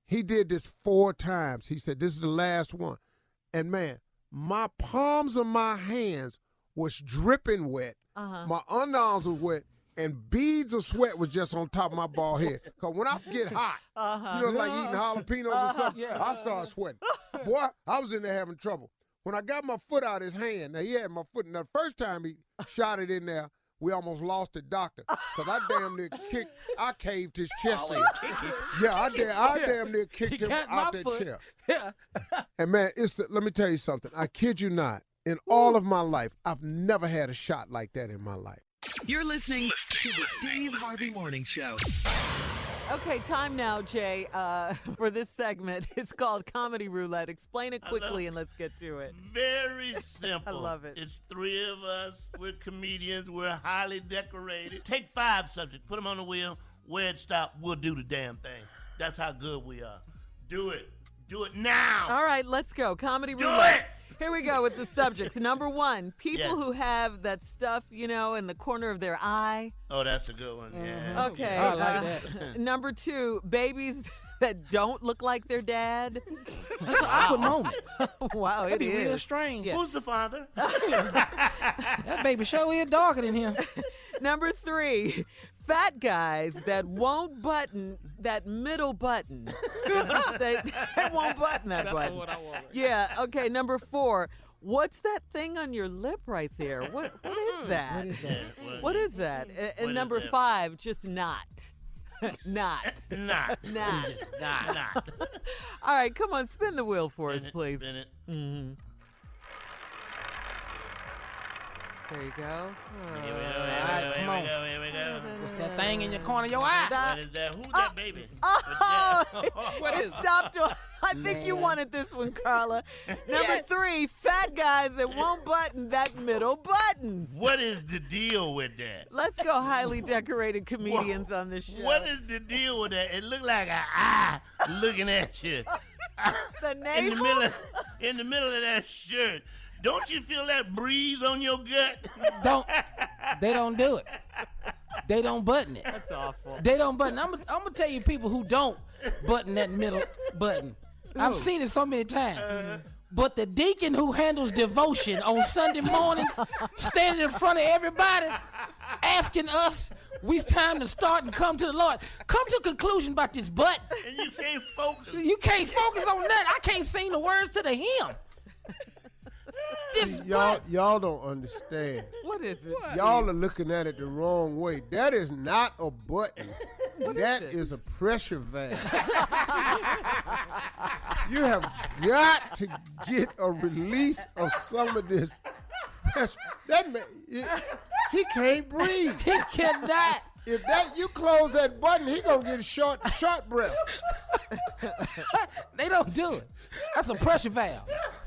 He did this 4 times. He said, this is the last one. And, man, my palms of my hands was dripping wet. My underarms was wet. And beads of sweat was just on top of my bald head. Because when I get hot, you know, like eating jalapenos or something, I start sweating. Boy, I was in there having trouble. When I got my foot out of his hand, now he had my foot. Now, the first time he shot it in there, we almost lost the doctor. Because I caved his chest in. Yeah, I damn near kicked him out that chair. Yeah. And, man, let me tell you something. I kid you not. In all of my life, I've never had a shot like that in my life. You're listening to the Steve Harvey Morning Show. Okay, time now, Jay, for this segment. It's called Comedy Roulette. Explain it quickly and let's get to it. Very simple. I love it. It's 3 of us. We're comedians. We're highly decorated. Take 5 subjects. Put them on the wheel. Where it stop, we'll do the damn thing. That's how good we are. Do it. Do it now. All right, let's go. Comedy Do Roulette. it. Here we go with the subjects. Number 1, people who have that stuff, you know, in the corner of their eye. Oh, that's a good one. Yeah. Okay. I like that. Number 2, babies that don't look like their dad. That's an awkward moment. Wow, That'd be it is. real strange. Who's the father? That baby sure is darker than him. Number 3, fat guys that won't button that middle button. They won't button that button. What I want. Yeah, okay. Number 4, what's that thing on your lip right there? What is that? What is that? What is that? And What number is that? 5, just not. Not. Not. Not. Just not. All right, come on, spin the wheel for us, please. Spin it. Mm-hmm. There you go. Here we go. right, come on. Here we go. What's that thing in your corner of your eye? What is that? Who's that baby? Oh, What it stopped. I think you wanted this one, Carla. Number 3, fat guys that won't button that middle button. What is the deal with that? Let's go highly decorated comedians on this show. What is the deal with that? It looked like an eye looking at you. the in navel? the middle of that shirt. Don't you feel that breeze on your gut? They don't do it. They don't button it. That's awful. They don't button. I'm gonna tell you people who don't button that middle button. I've seen it so many times. But the deacon who handles devotion on Sunday mornings, standing in front of everybody, asking us, it's time to start and come to the Lord. Come to a conclusion about this button. And you can't focus. You can't focus on that. I can't sing the words to the hymn. This Y'all don't understand. What is it? Y'all are looking at it the wrong way. That is not a button. That is a pressure valve. You have got to get a release of some of this pressure. That man, he can't breathe. He cannot. If you close that button, he gonna get short breath. They don't do it. That's a pressure valve.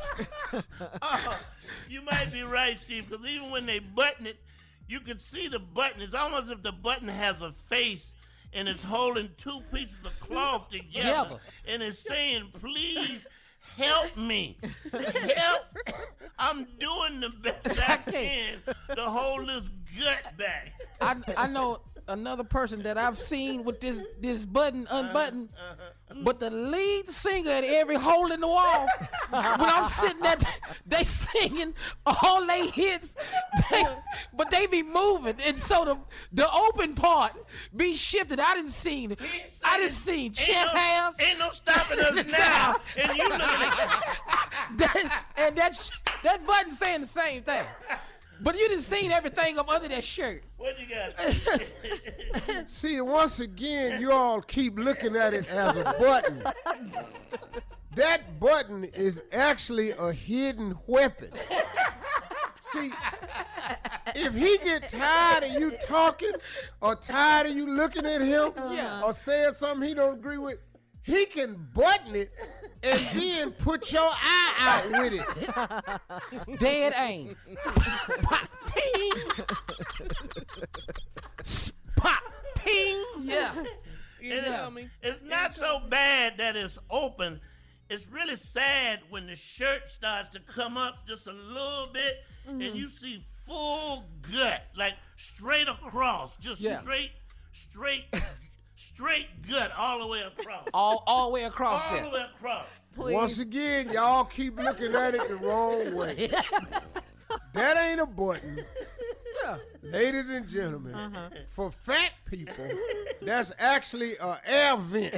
You might be right, Steve, because even when they button it, you can see the button. It's almost as if the button has a face and it's holding 2 pieces of cloth together. And it's saying, please help me. Help. I'm doing the best I can to hold this gut back. I know another person that I've seen with this button unbuttoned, but the lead singer at every hole in the wall, when I'm sitting there, they singing all they hits, but they be moving, and so the open part be shifted. I didn't see chest hairs. Ain't no stopping us now, and you looking at that button saying the same thing. But you done seen everything up under that shirt. What you got? See, once again, you all keep looking at it as a button. That button is actually a hidden weapon. See, if he get tired of you talking or tired of you looking at him or saying something he don't agree with, he can button it and then put your eye out with it. Dead aim. Pop, ting. Pop, ting. Yeah. It's not so bad that it's open. It's really sad when the shirt starts to come up just a little bit and you see full gut, like straight across, just straight straight gut all the way across. All the way across All there. the way across. Please. Once again, y'all keep looking at it the wrong way. That ain't a button. Yeah. Ladies and gentlemen, for fat people, that's actually an air vent.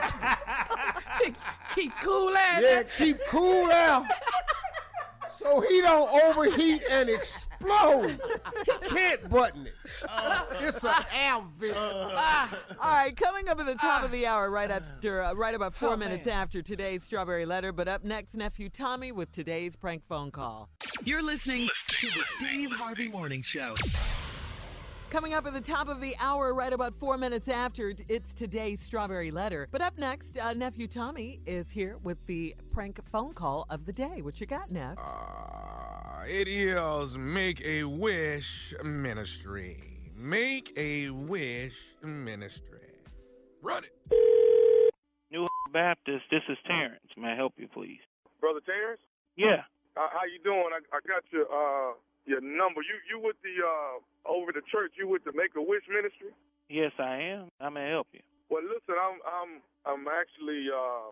Keep cool air. Yeah, keep cool air so he don't overheat and explode. He can't button it. It's an air vent. All right, coming up at the top of the hour, right about 4 minutes after today's Strawberry Letter. But up next, Nephew Tommy with today's prank phone call. You're listening to the Steve Harvey Morning Show. Coming up at the top of the hour, right about 4 minutes after, it's today's Strawberry Letter. But up next, Nephew Tommy is here with the prank phone call of the day. What you got, Neff? It is Make-A-Wish Ministry. Make-A-Wish Ministry. Run it. New Baptist, this is Terrence. May I help you, please? Brother Terrence? Yeah. How you doing? I got your number. You with the over the church? You with the Make-A-Wish Ministry? Yes, I am. How may I help you? Well, listen, I'm actually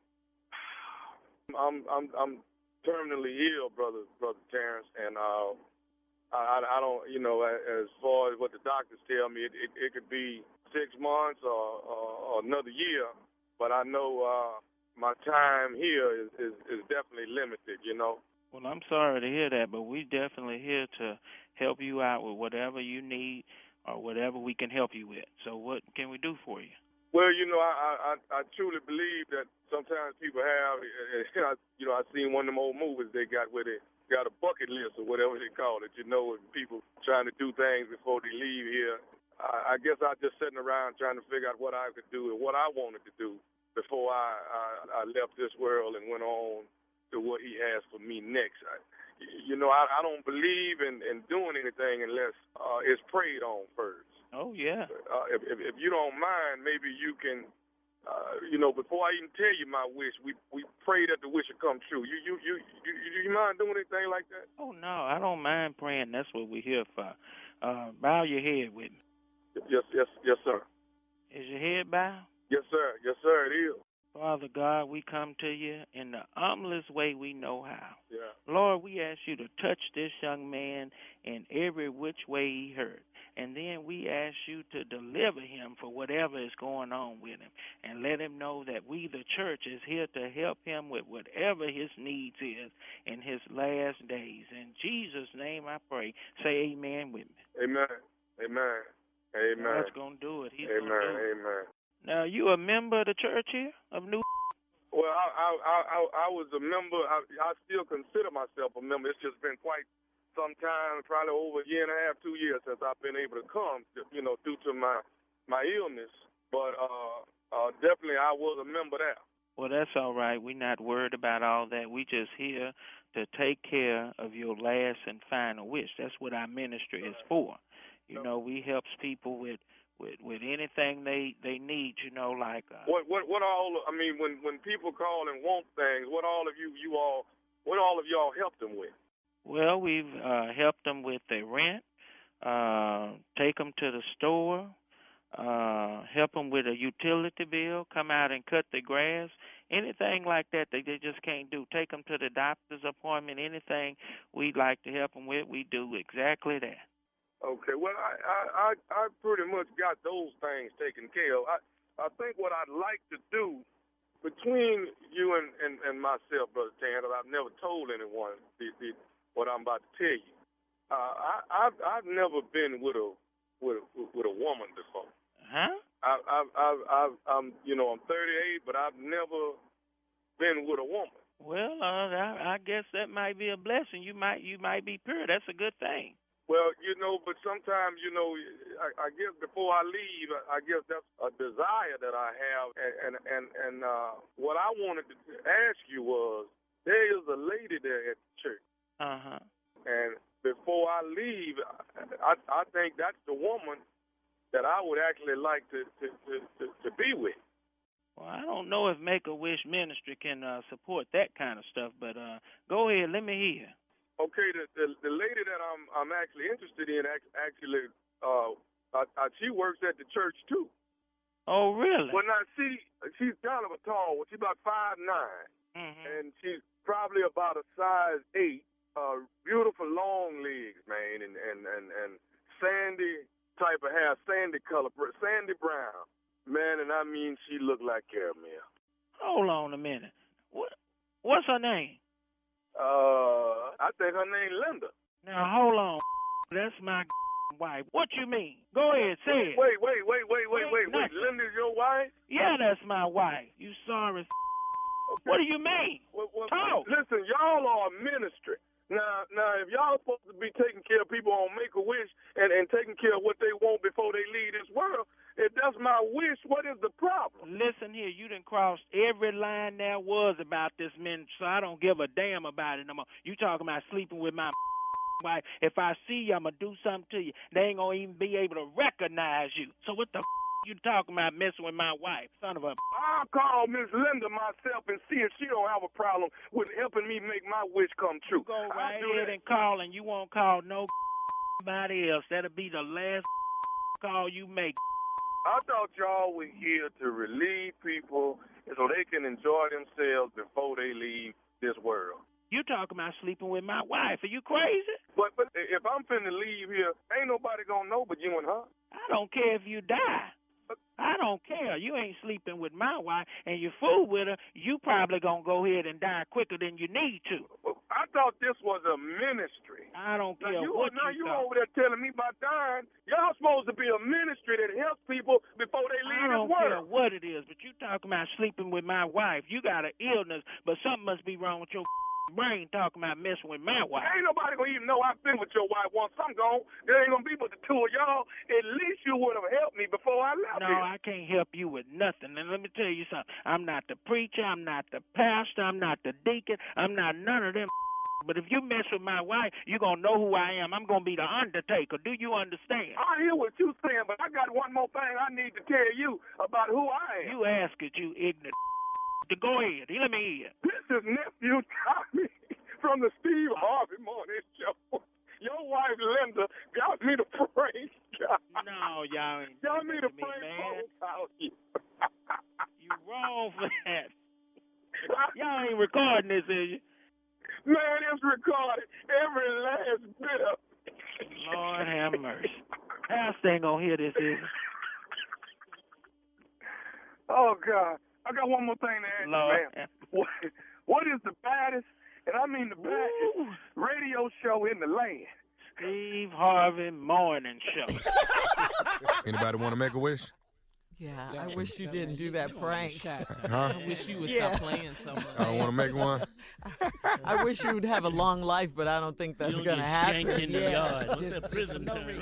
I'm terminally ill, brother Terrence, and I don't, as far as what the doctors tell me, it could be 6 months or another year, but I know my time here is definitely limited, Well, I'm sorry to hear that, but we're definitely here to help you out with whatever you need or whatever we can help you with. So what can we do for you? Well, I truly believe that sometimes people have, I seen one of them old movies they got where they got a bucket list or whatever they call it, people trying to do things before they leave here. I guess I just sitting around trying to figure out what I could do and what I wanted to do before I left this world and went on to what he has for me next. I don't believe in doing anything unless it's prayed on first. Oh, yeah. If you don't mind, maybe you can, before I even tell you my wish, we pray that the wish will come true. You mind doing anything like that? Oh, no, I don't mind praying. That's what we're here for. Bow your head with me. Yes, sir. Is your head bowed? Yes, sir, it is. Father God, we come to you in the humblest way we know how. Yeah. Lord, we ask you to touch this young man in every which way he hurt. And then we ask you to deliver him for whatever is going on with him. And let him know that we, the church, is here to help him with whatever his needs is in his last days. In Jesus' name I pray. Say amen with me. Amen. God's going to do it. He's going to do it. Amen. Now, you a member of the church here of New? Well, I was a member. I still consider myself a member. It's just been quite some time, probably over a year and a half, 2 years since I've been able to come, due to my illness. But definitely I was a member there. Well, that's all right. We're not worried about all that. We just here to take care of your last and final wish. That's what our ministry is for. We helps people with anything they need, like what all, I mean, when people call and want things, what all of y'all help them with? Well, we've helped them with their rent, take them to the store, help them with a utility bill, come out and cut the grass, anything like that they just can't do. Take them to the doctor's appointment, anything we'd like to help them with, we do exactly that. Okay, well, I pretty much got those things taken care of. I think what I'd like to do between you and myself, Brother Tanner, I've never told anyone what I'm about to tell you. I've never been with a woman before. Huh? I'm 38, but I've never been with a woman. Well, I guess that might be a blessing. You might be pure. That's a good thing. Well, but sometimes, I guess before I leave, I guess that's a desire that I have. And what I wanted to ask you was, there is a lady there at the church. Uh-huh. And before I leave, I think that's the woman that I would actually like to be with. Well, I don't know if Make-A-Wish Ministry can support that kind of stuff, but go ahead, let me hear. Okay, the lady that I'm actually interested in, actually, she works at the church too. Oh, really? Well, now, she's kind of a tall one. She's about 5'9", and she's probably about a size 8. Beautiful long legs, man, and sandy type of hair, sandy color, sandy brown. Man, and I mean, she looked like caramel. Hold on a minute. What's her name? I think her name Linda. Now, hold on. That's my wife. What you mean? Go ahead, say it. Wait. Linda's your wife? Yeah, that's my wife. You sorry. Okay. What do you mean? Talk. Listen, y'all are a ministry. Now, if y'all supposed to be taking care of people on Make-A-Wish and taking care of what they want before they leave this world, if that's my wish, what is the problem? Listen here, you done crossed every line there was about this ministry, so I don't give a damn about it no more. You talking about sleeping with my wife. If I see you, I'm going to do something to you. They ain't going to even be able to recognize you. So what the you talking about messing with my wife, son of a... I'll call Miss Linda myself and see if she don't have a problem with helping me make my wish come true. Go right ahead and call, and you won't call nobody else. That'll be the last call you make. I thought y'all were here to relieve people so they can enjoy themselves before they leave this world. You talking about sleeping with my wife. Are you crazy? But if I'm finna leave here, ain't nobody gonna know but you and her. I don't care if you die. I don't care. You ain't sleeping with my wife, and you fool with her, you probably going to go ahead and die quicker than you need to. I thought this was a ministry. I don't care you thought. over there telling me about dying. Y'all supposed to be a ministry that helps people before they leave this world. I don't care what it is, but you talking about sleeping with my wife. You got an illness, but something must be wrong with your brain talking about messing with my wife. Ain't nobody gonna even know I've been with your wife once I'm gone. There ain't gonna be but the two of y'all. At least you would have helped me before I left No, here. I can't help you with nothing. And let me tell you something. I'm not the preacher. I'm not the pastor. I'm not the deacon. I'm not none of them. But if you mess with my wife, you're going to know who I am. I'm going to be the Undertaker. Do you understand? I hear what you're saying, but I got one more thing I need to tell you about who I am. You ask it, you ignorant. Go ahead. Let me hear. This is nephew Tommy from the Steve Harvey Morning Show. Your wife Linda got me to pray. No, y'all ain't. Got me to pray man. about you. You wrong for that. Y'all ain't recording this, is you? Man, it's recorded. Every last bit of it. Lord have mercy. Pastor ain't gonna hear this, is he? Oh God. I got one more thing to ask Lord. you, man. What is the baddest, and I mean the baddest, radio show in the land? Steve Harvey Morning Show. Anybody want to make a wish? Yeah, I wish you didn't do that prank. Huh? I wish you would stop playing so much. I don't want to make one. I wish you would have a long life, but I don't think that's going to happen. Shanked in the yard. What's that prison no term?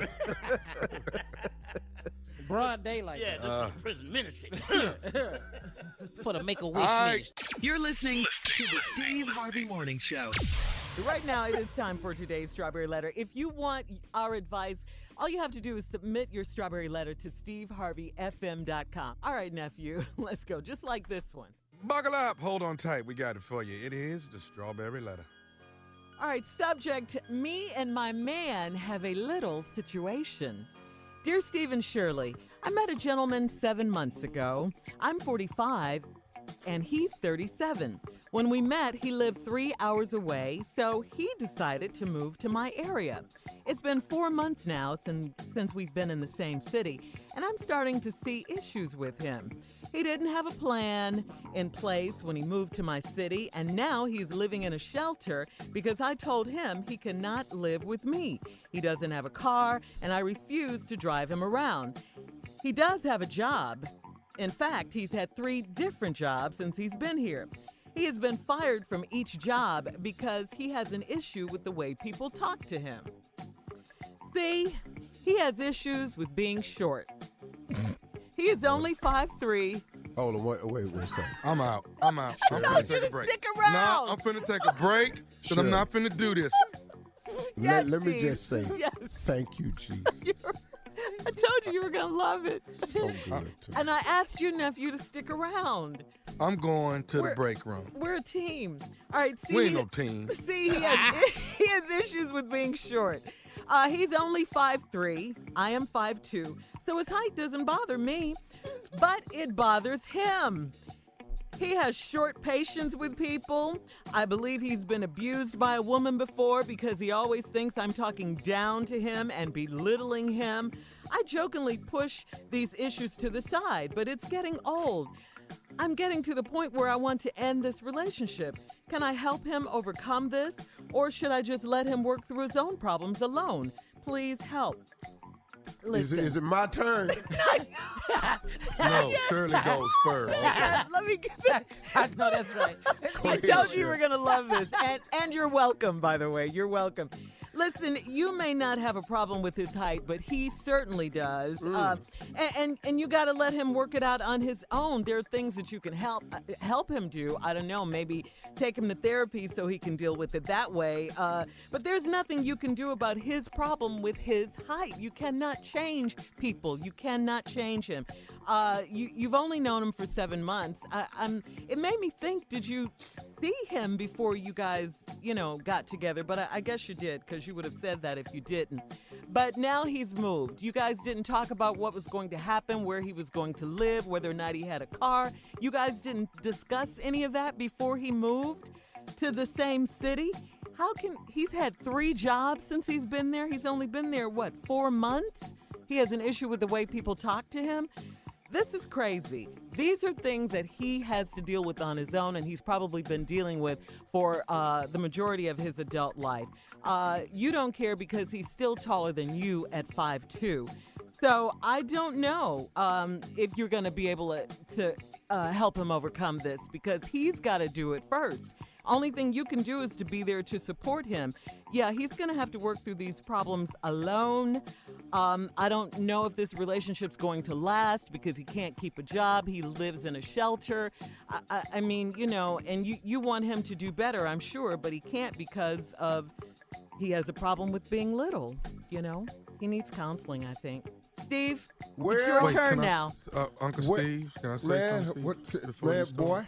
Broad daylight. Yeah, this is prison ministry. For the Make-A-Wish ministry. You're listening to the Steve Harvey Morning Show. Right now, it is time for today's Strawberry Letter. If you want our advice, all you have to do is submit your Strawberry Letter to steveharveyfm.com. All right, nephew, let's go. Just like this one. Buckle up. Hold on tight. We got it for you. It is the Strawberry Letter. All right, subject, me and my man have a little situation. Dear Steve and Shirley, I met a gentleman 7 months ago. I'm 45 and he's 37. When we met, he lived 3 hours away, so he decided to move to my area. It's been 4 months now since we've been in the same city, and I'm starting to see issues with him. He didn't have a plan in place when he moved to my city, and now he's living in a shelter because I told him he cannot live with me. He doesn't have a car, and I refuse to drive him around. He does have a job. In fact, he's had 3 different jobs since he's been here. He has been fired from each job because he has an issue with the way people talk to him. See, he has issues with being short. He is only 5'3". Hold on, wait a second. I'm out. I told you to stick around. No, I'm finna take a break because I'm not finna do this. Yes, Let me Steve. just say, Yes. thank you, Jesus. I told you you were going to love it. So good, too. And I asked your nephew to stick around. I'm going to the break room. We're a team. All right, see. We ain't no team. See, he has issues with being short. He's only 5'3". I am 5'2". So his height doesn't bother me. but it bothers him. He has short patience with people. I believe he's been abused by a woman before because he always thinks I'm talking down to him and belittling him. I jokingly push these issues to the side, but it's getting old. I'm getting to the point where I want to end this relationship. Can I help him overcome this, or should I just let him work through his own problems alone? Please help. Listen. Is it my turn? No, Shirley goes first. Let me get this. I know that's right. I told you were going to love this. And you're welcome, by the way. You're welcome. Listen, you may not have a problem with his height, but he certainly does. And you got to let him work it out on his own. There are things that you can help him do. I don't know, maybe take him to therapy so he can deal with it that way. But there's nothing you can do about his problem with his height. You cannot change people. You cannot change him. You've only known him for 7 months. It made me think, did you see him before you guys, got together? But I guess you did, because you would have said that if you didn't. But now he's moved. You guys didn't talk about what was going to happen, where he was going to live, whether or not he had a car. You guys didn't discuss any of that before he moved to the same city? He's had 3 jobs since he's been there? He's only been there, 4 months? He has an issue with the way people talk to him? This is crazy. These are things that he has to deal with on his own, and he's probably been dealing with for the majority of his adult life. You don't care because he's still taller than you at 5'2". So I don't know if you're going to be able to help him overcome this, because he's got to do it first. Only thing you can do is to be there to support him. Yeah, he's going to have to work through these problems alone. I don't know if this relationship's going to last because he can't keep a job. He lives in a shelter. I mean, and you want him to do better, I'm sure, but he can't because he has a problem with being little, He needs counseling, I think. Steve, it's your turn now. Uncle Steve, can I say something? Boy.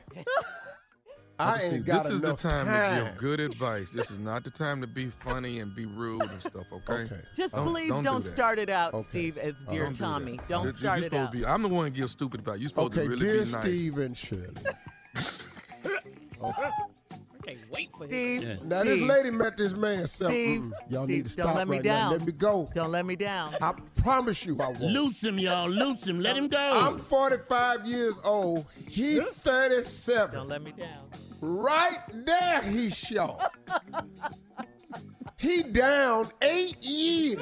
I ain't got This is enough the time to give good advice. This is not the time to be funny and be rude and stuff, okay? Just please don't start it out, Steve, as Dear Tommy. Don't start it out. I'm the one to give stupid advice. You're supposed to really dear be nice. Steve and Shirley. I can't wait for Steve. him. Now, this lady met this man. Steve, Y'all need to don't stop let me right down. now. Let me go. Don't let me down. I promise you I won't. Loose him, y'all. Loose him. Let him go. I'm 45 years old. He's 37. Don't let me down. Right there, he's short. He down 8 years.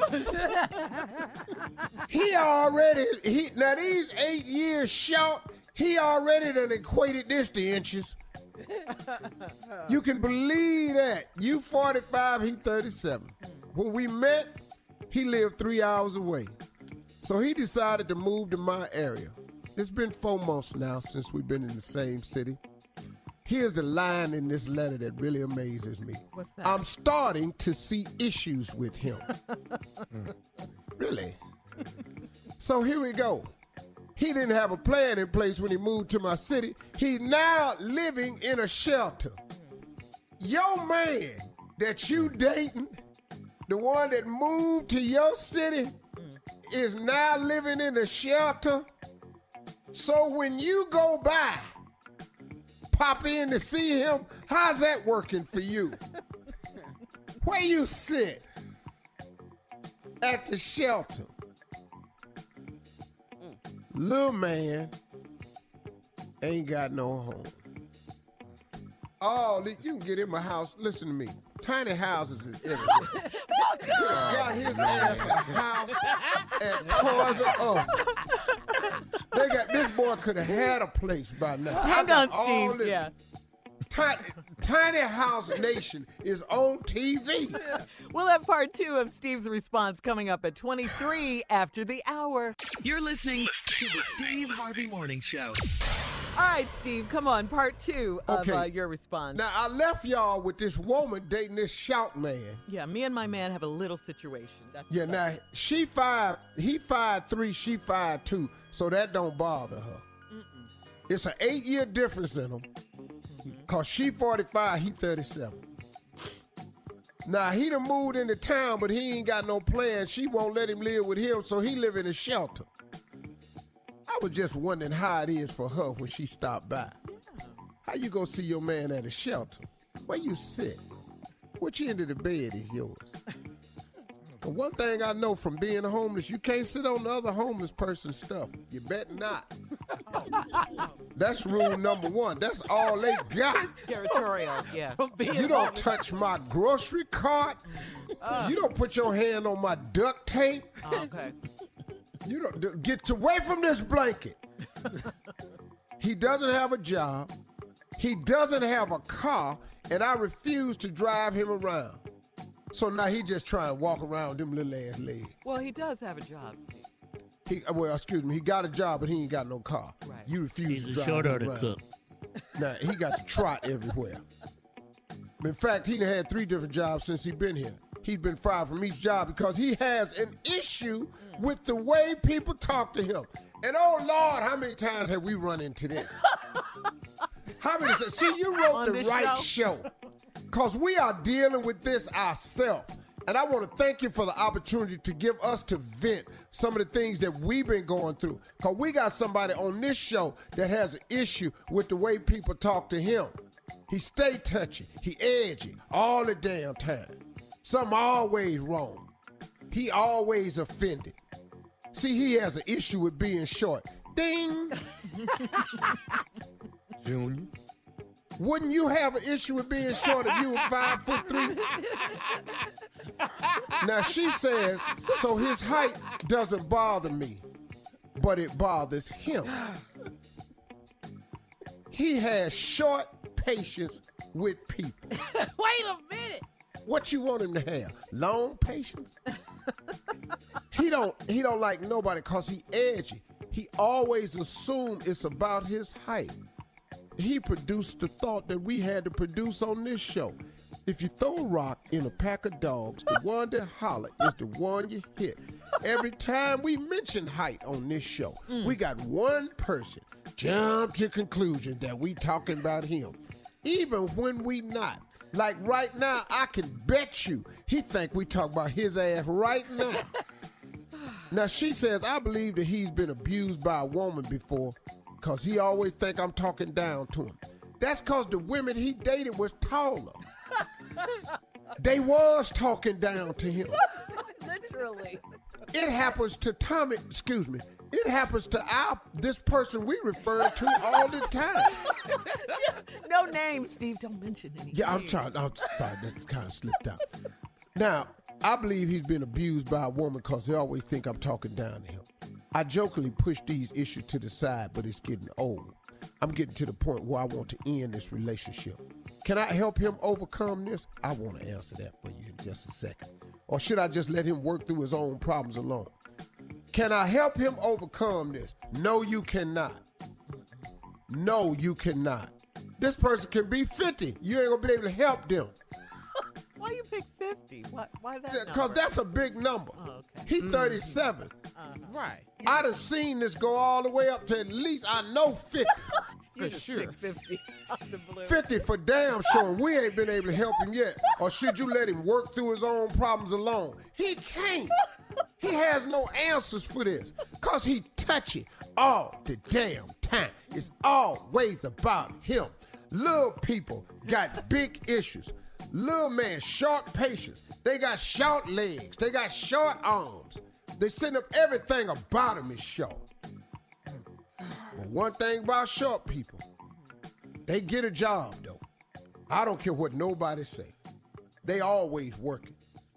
Now these 8 years short, he already done equated this to inches. You can believe that. You 45, he 37. When we met, he lived 3 hours away. So he decided to move to my area. It's been 4 months now since we've been in the same city. Here's the line in this letter that really amazes me. What's that? I'm starting to see issues with him. Really? So here we go. He didn't have a plan in place when he moved to my city. He's now living in a shelter. Your man that you dating, the one that moved to your city, is now living in a shelter. So when you go by, pop in to see him, how's that working for you? Where you sit? At the shelter. Little man ain't got no home. Oh, you can get in my house. Listen to me. Tiny houses is everything. Got his ass a house at Toys R Us. This boy could have had a place by now. Hang on, Steve. Yeah. Tiny House Nation is on TV. We'll have part 2 of Steve's response coming up at 23 after the hour. You're listening to the Steve Harvey Morning Show. All right, Steve, come on, part 2 of your response. Now, I left y'all with this woman dating this shout man. Yeah, me and my man have a little situation. That's now, he 5'3", she 5'2", so that don't bother her. It's an 8-year difference in them. Because she 45, he 37. Now, he done moved into town, but he ain't got no plan. She won't let him live with him, so he live in a shelter. I was just wondering how it is for her when she stopped by. How you go see your man at a shelter? Where you sit? Which end of the bed is yours? But one thing I know from being homeless, you can't sit on the other homeless person's stuff. You better not. That's rule number one. That's all they got. Territorial, yeah. You don't touch my grocery cart. You don't put your hand on my duct tape. Oh, okay. You don't get away from this blanket. He doesn't have a job. He doesn't have a car, and I refuse to drive him around. So now he just trying to walk around with them little ass legs. Well, he does have a job, Steve. He got a job, but he ain't got no car. Right. You refuse to He's a drive short him order around. cook. Now, he got to trot everywhere. In fact, he done had 3 different jobs since he been here. He's been fired from each job because he has an issue with the way people talk to him. And oh, Lord, how many times have we run into this? How many times? See, you wrote the right show. Because we are dealing with this ourselves. And I want to thank you for the opportunity to give us to vent some of the things that we've been going through. Because we got somebody on this show that has an issue with the way people talk to him. He stay touchy. He edgy all the damn time. Something always wrong. He always offended. See, he has an issue with being short. Ding! Junior. Wouldn't you have an issue with being short if you were 5'3"? Now she says, so his height doesn't bother me, but it bothers him. He has short patience with people. Wait a minute. What you want him to have? Long patience? He don't like nobody because he edgy. He always assumes it's about his height. He produced the thought that we had to produce on this show. If you throw a rock in a pack of dogs, the one that holler is the one you hit. Every time we mention height on this show, we got one person jump to conclusion that we talking about him. Even when we not. Like right now, I can bet you he think we talk about his ass right now. Now she says, I believe that he's been abused by a woman before because he always think I'm talking down to him. That's because the women he dated was taller. They was talking down to him. Literally. It happens to Tommy, excuse me, it happens to this person we refer to all the time. No names, Steve. Don't mention any Yeah, names. I'm sorry, that kind of slipped out. Now, I believe he's been abused by a woman because they always think I'm talking down to him. I jokingly push these issues to the side, but it's getting old. I'm getting to the point where I want to end this relationship. Can I help him overcome this? I want to answer that for you in just a second. Or should I just let him work through his own problems alone? Can I help him overcome this? No, you cannot. No, you cannot. This person can be 50. You ain't going to be able to help them. Why you pick 50? Why that Because number? that's a big number. Oh, okay. He 37. Right. I done seen this go all the way up to at least, I know 50. You just picked 50 out the blue. 50 for damn sure. We ain't been able to help him yet. Or should you let him work through his own problems alone? He can't. He has no answers for this. Because he touchy all the damn time. It's always about him. Little people got big issues. Little man, short patience. They got short legs. They got short arms. They send up everything about him is short. But one thing about short people, they get a job, though. I don't care what nobody say. They always working.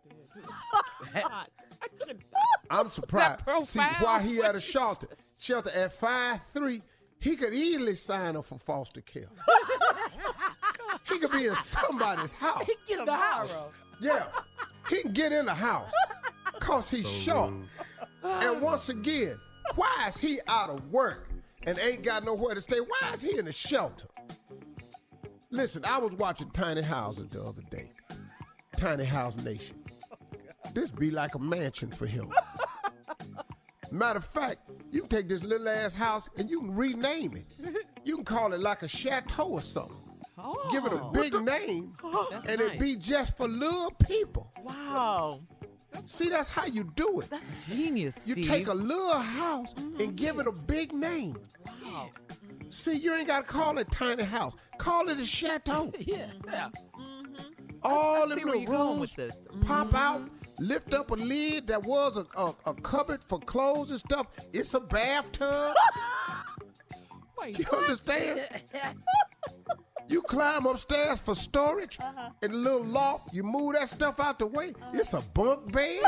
I'm surprised. See, why he at a shelter at 5'3", he could easily sign up for foster care. He could be in somebody's house. He get in the house. Yeah, he can get in the house because he's short. And once again, why is he out of work and ain't got nowhere to stay? Why is he in a shelter? Listen, I was watching Tiny Houses the other day. Tiny House Nation. This be like a mansion for him. Matter of fact, you can take this little ass house and you can rename it. You can call it like a chateau or something. Give it a big name, and nice. it be just for little people. Wow. See, that's how you do it. That's genius, You Steve. take a little house and give it a big name. Wow. See, you ain't got to call it tiny house. Call it a chateau. Yeah. All I them see where little you're going rooms with this. pop out, lift up a lid that was a cupboard for clothes and stuff. It's a bathtub. Wait, You understand? You climb upstairs for storage in a little loft. You move that stuff out the way. It's a bunk bed.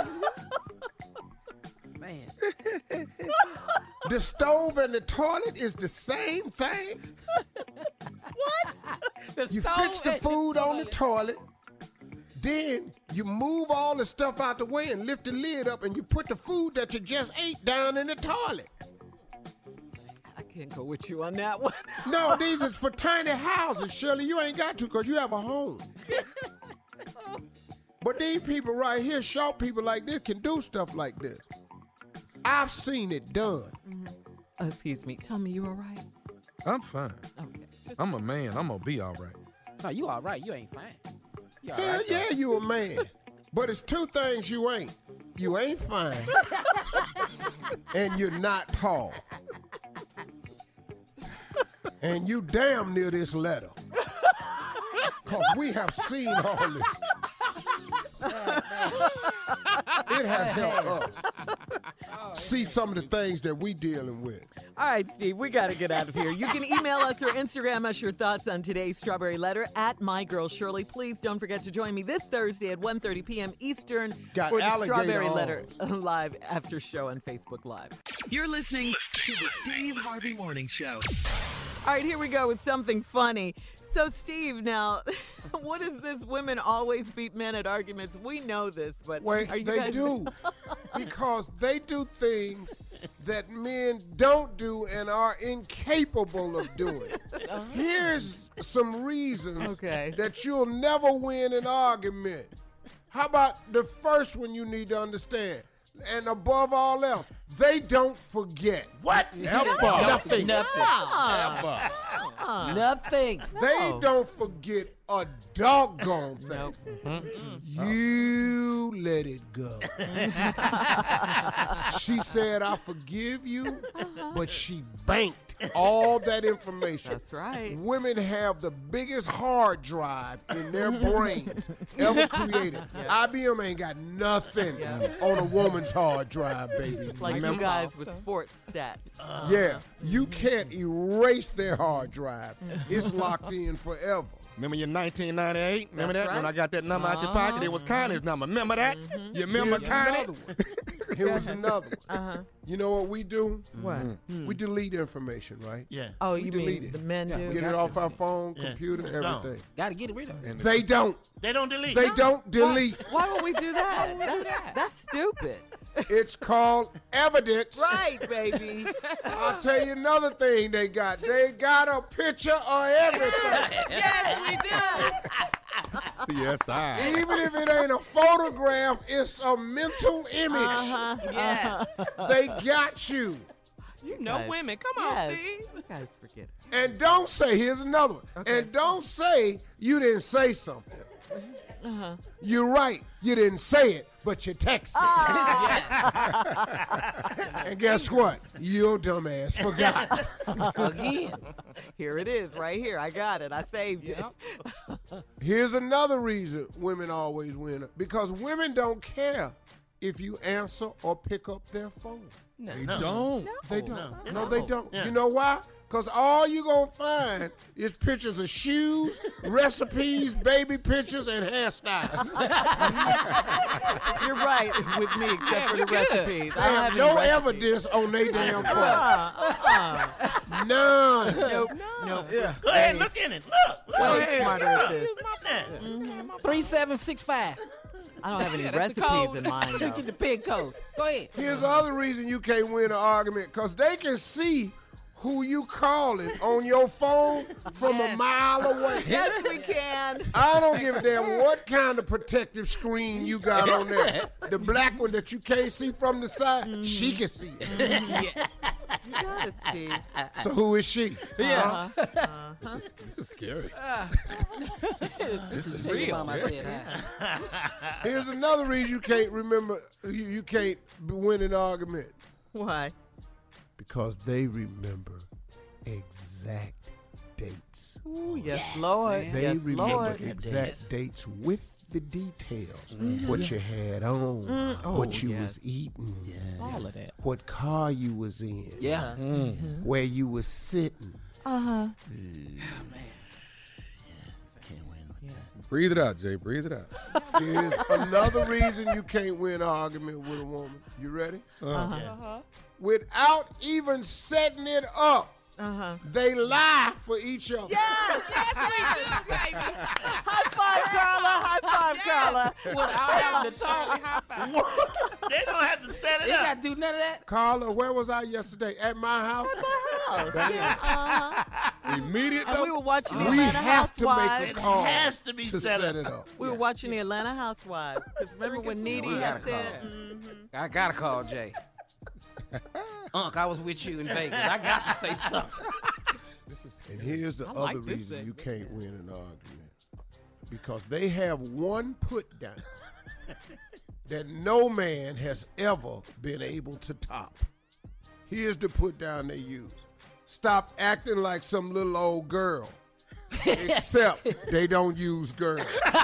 Man. The stove and the toilet is the same thing. You fix the food on the toilet. Then you move all the stuff out the way and lift the lid up and you put the food that you just ate down in the toilet. I can't go with you on that one. No, these is for tiny houses, Shirley. You ain't got to because you have a home. But these people right here, short people like this, can do stuff like this. I've seen it done. Excuse me. Tell me you all right? I'm fine. Okay. I'm a man. I'm gonna be all right. No, you all right. You ain't fine. You all Hell right, yeah, you a man. But it's two things you ain't. You ain't fine. And you're not tall. And you damn near this letter. Because we have seen all this. It has helped us see some of the things that we dealing with. All right, Steve, we got to get out of here. You can email us or Instagram us your thoughts on today's Strawberry Letter at MyGirlShirley. Please don't forget to join me this Thursday at 1:30 p.m. Eastern Got for the alligator Strawberry arms. Letter live after show on Facebook Live. You're listening to the Steve Harvey Morning Show. All right, here we go with something funny. So, Steve, now, what is this women always beat men at arguments? We know this, but Wait, are you they guys... do. Because they do things that men don't do and are incapable of doing. Here's some reasons that you'll never win an argument. How about the first one you need to understand? And above all else, they don't forget. What? Nothing. Nothing. They don't forget a doggone thing. You let it go. She said, I forgive you, but she banked all that information. That's right. Women have the biggest hard drive in their brains ever created. IBM ain't got nothing on a woman's hard drive, baby. Like you guys with sports stats. Yeah, you can't erase their hard drive. It's locked in forever. Remember your 1998? Remember That's that? When right. I got that number out your pocket, it was Connie's number. Remember that? You remember Here's Connie? another one. Here was another one. You know what we do? What? We delete information, right? Yeah. Oh, We you delete mean it. the men do? Get it off our phone, Yeah. computer, It's gone. everything. Got to get it rid of it. They don't. They don't delete. They don't delete. Why would we do that? That's stupid. It's called evidence. Right, baby. I'll tell you another thing they got. They got a picture of everything. Yes, we do. CSI. Even if it ain't a photograph, it's a mental image. Yes. They got you. You know Guys. women. Come on, Yes. Steve. You guys forget it. And don't say, here's another one. And don't say you didn't say something. You're right. You didn't say it, but you texted. And guess what? Your dumbass forgot. Again. Here it is, right here. I got it. I saved it. Here's another reason women always win. Because women don't care if you answer or pick up their phone. They don't. They don't. No. No, they don't. Yeah. You know why? Because all you going to find is pictures of shoes, recipes, baby pictures, and hairstyles. You're right with me, except for the recipes. They I don't have have no any recipes. evidence on their damn phone. None. Nope. Nope. Yeah. Go ahead, look in it. Look. Way Look. smarter at this. Yeah. 3765. I don't have any that's the recipes code. in mind, though. Get the pin code. Go ahead. Here's the other reason you can't win an argument. Because they can see who you calling on your phone from a mile away. Yes, we can. I don't give a damn what kind of protective screen you got on there. The black one that you can't see from the side, she can see it. You got it, Steve. So who is she? Yeah. This is scary. This is real. Mama said hi. Here's another reason you can't remember, you can't win an argument. Why? Because they remember exact dates. Ooh, yes, Lord. They yes, remember Lord. exact dates with the details. What you had on, what you was eating, All of that. what car you was in, Yeah. where you was sitting. Can't win with that. Breathe it out, Jay. Breathe it out. Here's another reason you can't win an argument with a woman. You ready? Without even setting it up, they lie for each other. Yes, High five, Carla. High five, Carla. Without having to talk. They don't have to set it You up. got to do none of that. Carla, where was I yesterday? At my house? Immediate. And we were watching the We Atlanta have to Housewives. make a call It has to be to set set up. it up. We were watching the Atlanta Housewives. Because remember when Needy We had gotta said, I got to call Jay. Unc, I was with you in Vegas. I got to say something. And here's the I like other this reason you segment. can't win an argument. Because they have one put down that no man has ever been able to top. Here's the put down they use. Stop acting like some little old girl. Except they don't use girl.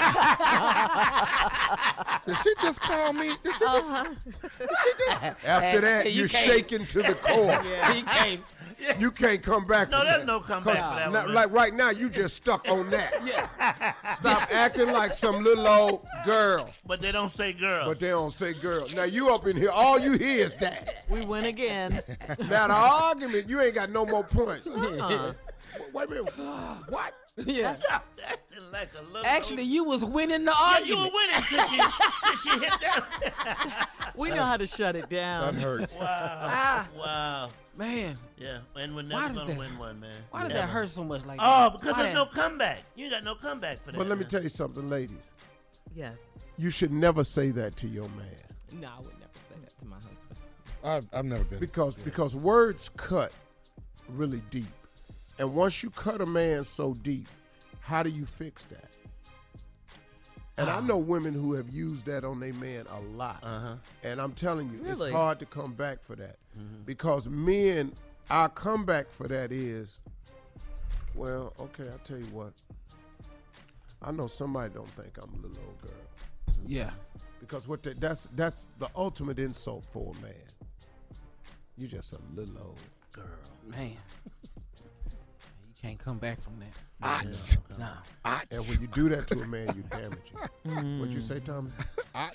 Did she just call me? Did she After that, You you're can't- shaking to the core. He came. You can't come back No, from there's that. no comeback for that one. Like right now, you just stuck on that. Stop acting like some little old girl. But they don't say girl. But they don't say girl. Now you up in here, all you hear is that. we win again. Now the argument, you ain't got no more points. Wait a minute. What? Yeah. Stop acting like a little. Actually, you was winning the yeah, you argument. were winning till she hit that. We know how to shut it That down. hurts. Wow. Wow. Man, Yeah, and we're Why never does gonna that- win one, man. why does Never. that hurt so much like Oh, that? because Why there's no that- comeback. You ain't got no comeback for that. But let me man. tell you something, ladies. Yes. You should never say that to your man. No, I would never say that to my husband. I've never been. Because words cut really deep. And once you cut a man so deep, how do you fix that? And I know women who have used that on their man a lot. And I'm telling you, Really? it's hard to come back for that. Because men, our comeback for that is, well, okay, I'll tell you what. I know somebody don't think I'm a little old girl. Yeah. Because that's the ultimate insult for a man. You just a little old girl. Man. You can't come back from that. No. And when you do that to a man, you damage him. What'd you say, Tommy? Ouch.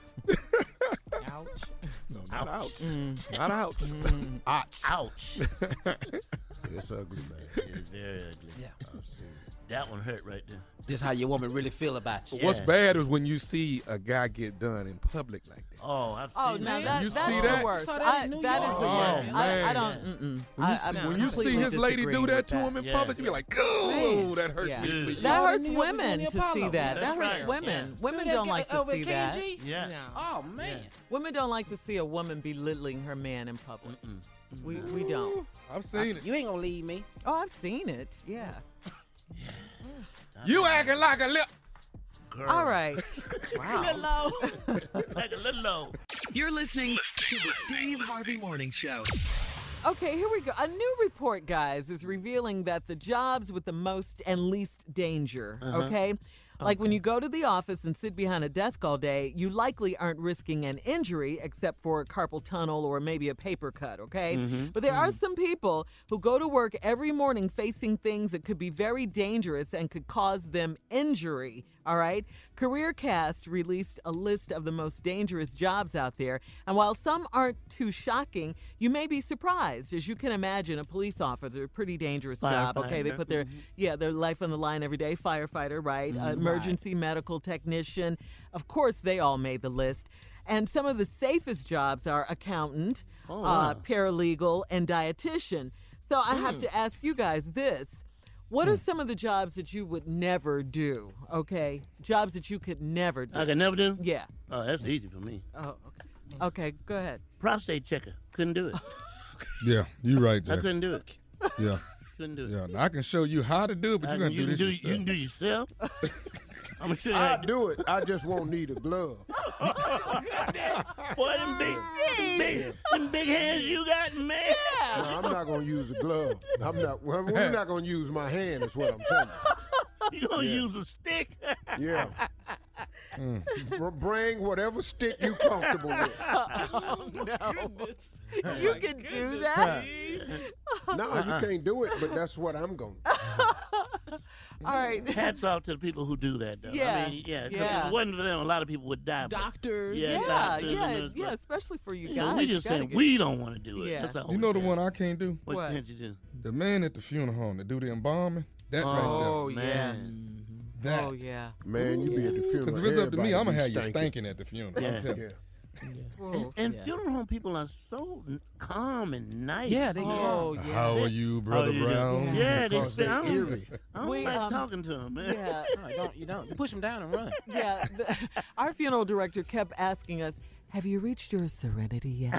No, not ouch. Mm. Not ouch. Ouch. It's ugly, man. It's very ugly. Yeah. I've seen it. That one hurt right there. This how your woman really feel about you. What's Yeah. bad is when you see a guy get done in public like that. Oh, I've seen Oh, no, that. You that's see the that? worst. Saw that in New That is York. the Oh, worst. I man. don't, When you see his lady do that to him in Yeah. public, you be like, "Oh, that hurts Yeah. me." Yeah. That Saw it in hurts New York women with to Apollo. see that. That That's hurts right. women. Yeah. Women Remember don't that like guy to over see at that. KG? Yeah. No. Oh, man. Women don't like to see a woman belittling her man in public. We don't. I've seen it. You ain't gonna leave me. Oh, I've seen it. Yeah. You acting like a lip. Girl. All right. Wow. Like a little low. You're listening to the Steve Harvey Morning Show. Okay, here we go. A new report, guys, is revealing that the jobs with the most and least danger, okay? Like when you go to the office and sit behind a desk all day, you likely aren't risking an injury except for a carpal tunnel or maybe a paper cut, okay? But there are some people who go to work every morning facing things that could be very dangerous and could cause them injury, all right? CareerCast released a list of the most dangerous jobs out there. And while some aren't too shocking, you may be surprised. As you can imagine, a police officer, pretty dangerous job. Okay, they put their life on the line every day. Firefighter, right? Emergency medical technician. Of course, they all made the list. And some of the safest jobs are accountant, paralegal, and dietitian. So I have to ask you guys this. What are some of the jobs that you would never do, okay? Jobs that you could never do. I could never do? Yeah. Oh, that's easy for me. Oh, okay. Okay, go ahead. Prostate checker. Couldn't do it. Yeah, you're right, I Jay. couldn't do it. Yeah. Couldn't do it. Yeah, now I can show you how to do it, but you're going to do this yourself. You can do yourself? I'm going to show you how I'll to do it. I just won't need a glove. Boy, them big hands you got, man. No, I'm not going to use a glove. We're not going to use my hand is what I'm telling you. You going to use a stick? Yeah. Bring whatever stick you comfortable with. Oh, no. You can do that? No, you can't do it, but that's what I'm going to do. All right. Hats off to the people who do that, though. Yeah. I mean, yeah. 'Cause Yeah. if it wasn't for them, a lot of people would die. Doctors. Doctors and nurses, Yeah, but, especially for you you guys. know, we just You gotta saying get- we don't want to do it. Yeah. That's all You we're know the saying. one I can't do? What can't you do? The man at the funeral home that do the embalming. That Oh, right there. yeah. That. Oh, yeah. Man, you be at the funeral. Because if it's up to me, I'm going to have everybody you be stinking at the funeral. Yeah. I'm telling you. And funeral home people are so calm and nice. Yeah, they Oh, yeah. How are you, Brother you Brown? doing? Yeah, they Because spend. I they don't, eerie. I don't We, like talking to them, man. Yeah. No, you don't. You push them down and run. Yeah. Our funeral director kept asking us, have you reached your serenity yet?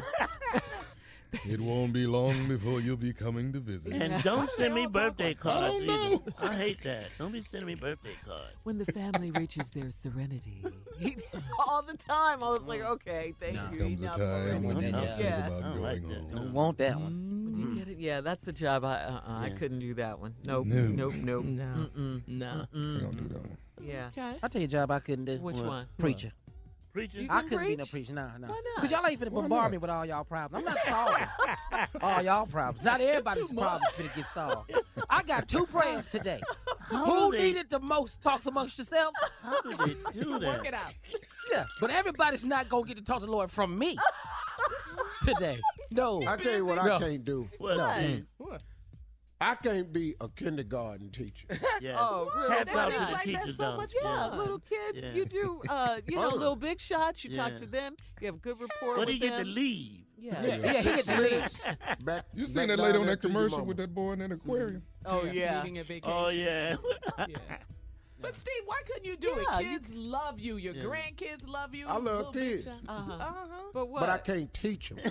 It won't be long before you'll be coming to visit. And don't send me birthday cards I don't either. I hate that. Don't be sending me birthday cards. When the family reaches their serenity. All the time. I was like, okay, thank you. Comes a Enough time already. when you Yeah. must think Yeah. about I don't going like that. home. Don't want that one. When you get it? Yeah, that's the job. I Yeah. couldn't do that one. Nope. No. Nope. No. Mm-mm. No. We don't do that one. Yeah. Okay. I tell you a job I couldn't do. Which What? one? Preacher. Preacher? You I can couldn't be preach? no preacher. Nah. Why not? Because y'all ain't finna Why bombard not? me with all y'all problems. I'm not solving all y'all problems. Not everybody's too much. problems finna get solved. I got 2 prayers today. How Who do they- needed the most talks amongst yourselves? How do they do that? Work it out. Yeah, but everybody's not gonna get to talk to the Lord from me today. No. I tell you what No. I can't do. What? What? I can't be a kindergarten teacher. Yeah. Oh, really? Hats That off to seems the like teachers, that's so though. much fun. Little kids, Yeah. you do, little big shots. You talk Yeah. to them. You have good rapport But with he get to them. leave. Yeah. Yeah, he get the leads. Back, You seen back that lady down on there that to your commercial mama. with that boy in that aquarium? Oh, yeah. Needing a vacation. Oh, yeah. Yeah. But Steve, why couldn't you do Yeah, it? Kids love you. Your grandkids love you. I love Little big kids. shot. Uh-huh. Uh-huh. But what? But I can't teach them.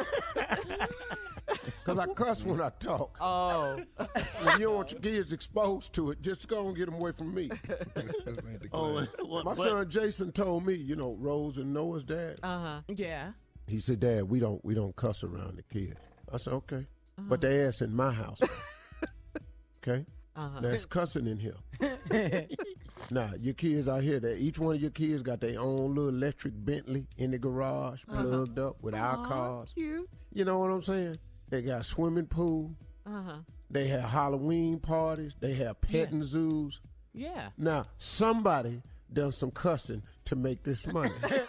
Because I cuss when I talk. Oh. When you don't want your kids exposed to it, just go and get them away from me. This ain't the Oh, class. what, My what? son Jason told me, Rose and Noah's dad. Uh-huh. Yeah. He said, Dad, we don't cuss around the kids. I said, okay. But they ass in my house. Okay? Uh-huh. There's cussing in here. Now, your kids out here, each one of your kids got their own little electric Bentley in the garage, plugged up with our Aw, cars. cute. You know what I'm saying? They got a swimming pool. Uh-huh. They have Halloween parties. They have petting zoos. Yeah. Now, somebody done some cussing to make this money.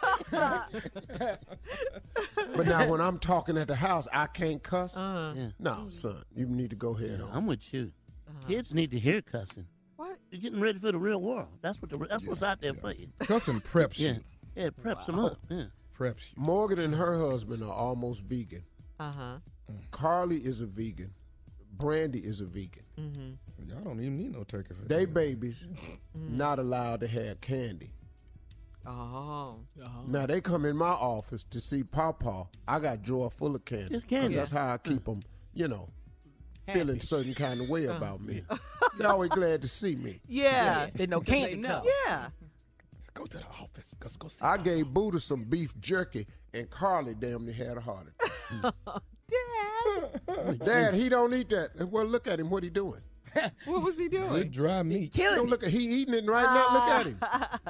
But now when I'm talking at the house, I can't cuss. Yeah. No, son, you need to go ahead on. I'm with you. Kids need to hear cussing. What? You're getting ready for the real world. That's what's out there for you. Cussing preps Yeah. you. Yeah, it preps them up. Yeah. Preps you. Morgan and her husband are almost vegan. Uh-huh. Carly is a vegan. Brandy is a vegan. Mm-hmm. Y'all don't even need no turkey for They that. babies not allowed to have candy. Oh. Now they come in my office to see Pawpaw. I got a drawer full of candy. It's candy. 'Cause that's how I keep them, feeling certain kind of way about me. They're always glad to see me. Yeah. They know candy know. come. Yeah. Let's go to the office. Let's go see. I gave Buddha some beef jerky, and Carly damn near had a heart attack. Dad. Dad, he don't eat that. Well, look at him. What he doing? What was he doing? Good dry meat. Don't look at he eating it right now. Look at him.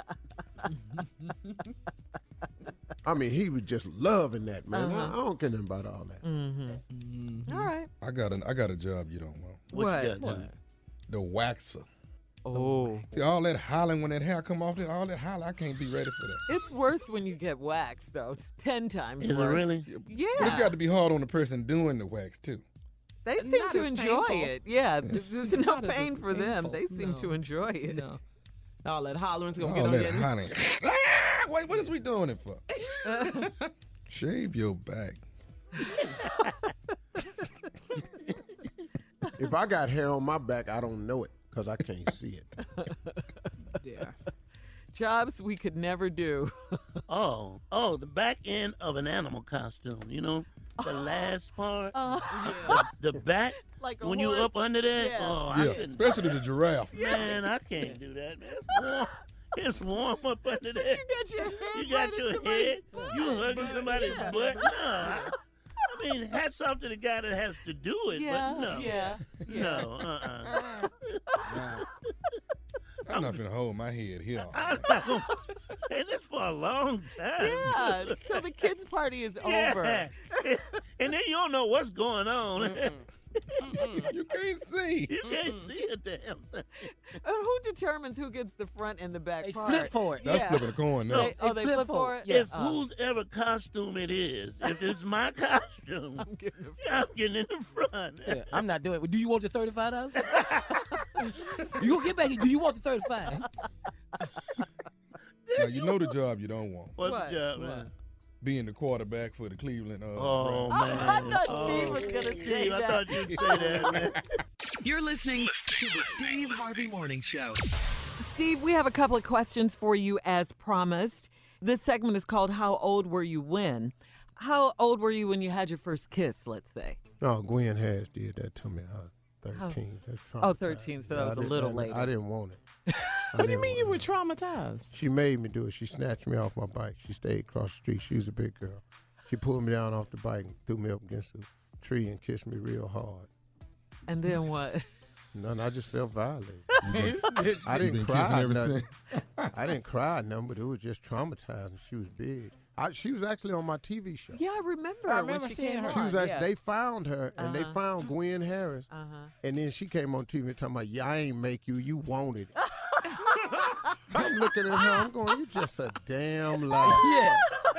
I mean, he was just loving that, man. I don't care nothing about all that. All right. I got a job you don't want. What you got? What? Jimmy? The waxer. Oh. See, all that hollering when that hair come off there, all that holler, I can't be ready for that. It's worse when you get waxed, though. It's 10 times Is it worse. really? Yeah. But it's got to be hard on the person doing the wax too. They seem Not to as enjoy painful. it. Yeah. There's no not as pain for them. painful. They seem No. to enjoy it. No. All that hollering's gonna get All on that your hollering. Wait, what is we doing it for? Shave your back. If I got hair on my back, I don't know it because I can't see it. Yeah. Jobs we could never do. Oh, the back end of an animal costume. You know, the last part, the back. Like a when you horse. up under that. Yeah. Oh, Yeah, I couldn't. especially the giraffe. Man, I can't do that. Man. It's warm. It's warm up under there. You got your head. You got right in your somebody's head. butt. You hugging somebody's Yeah. butt. No. I mean, it has something the guy that has to do it, Yeah, but no. yeah. No, I'm not gonna hold my head here. I'm not gonna, and it's for a long time. Yeah, it's till the kids' party is over. And then you don't know what's going on. You can't see. You can't see a damn thing. Who determines who gets the front and the back They part? flip for it. That's Yeah. flipping a coin now. They flip for it? It's whose ever costume it is. If it's my costume, I'm getting the I'm getting in the front. Yeah, I'm not doing it. Do you want the $35? You gonna get back? Do you want the 35? Now, you know the job you don't want. What's What? the job, man? Being the quarterback for the Cleveland. Oh, Browns. man. I thought Steve was gonna say Steve, I that. thought you'd say that, man. You're listening to the Steve Harvey Morning Show. Steve, we have a couple of questions for you as promised. This segment is called How Old Were You When? How old were you when you had your first kiss, let's say? No, Gwen Harris did that to me. I was 13. That's Oh, traumatized. 13, so that I was a didn't- little I- later. I didn't want it. What do you mean you were traumatized? She made me do it. She snatched me off my bike. She stayed across the street. She was a big girl. She pulled me down off the bike and threw me up against a tree and kissed me real hard. And then what? None. I just felt violated. I You didn't been cry. kissing ever Nothing. since? I didn't cry nothing, but it was just traumatizing. She was big. She was actually on my TV show. Yeah, I remember. I when remember she seeing came her. She on. was Yeah. they found her and they Uh-huh. found Gwen Harris, and then she came on TV talking about, "Yeah, I ain't make you. You wanted it." I'm looking at her. I'm going, "You just a damn liar." Yeah.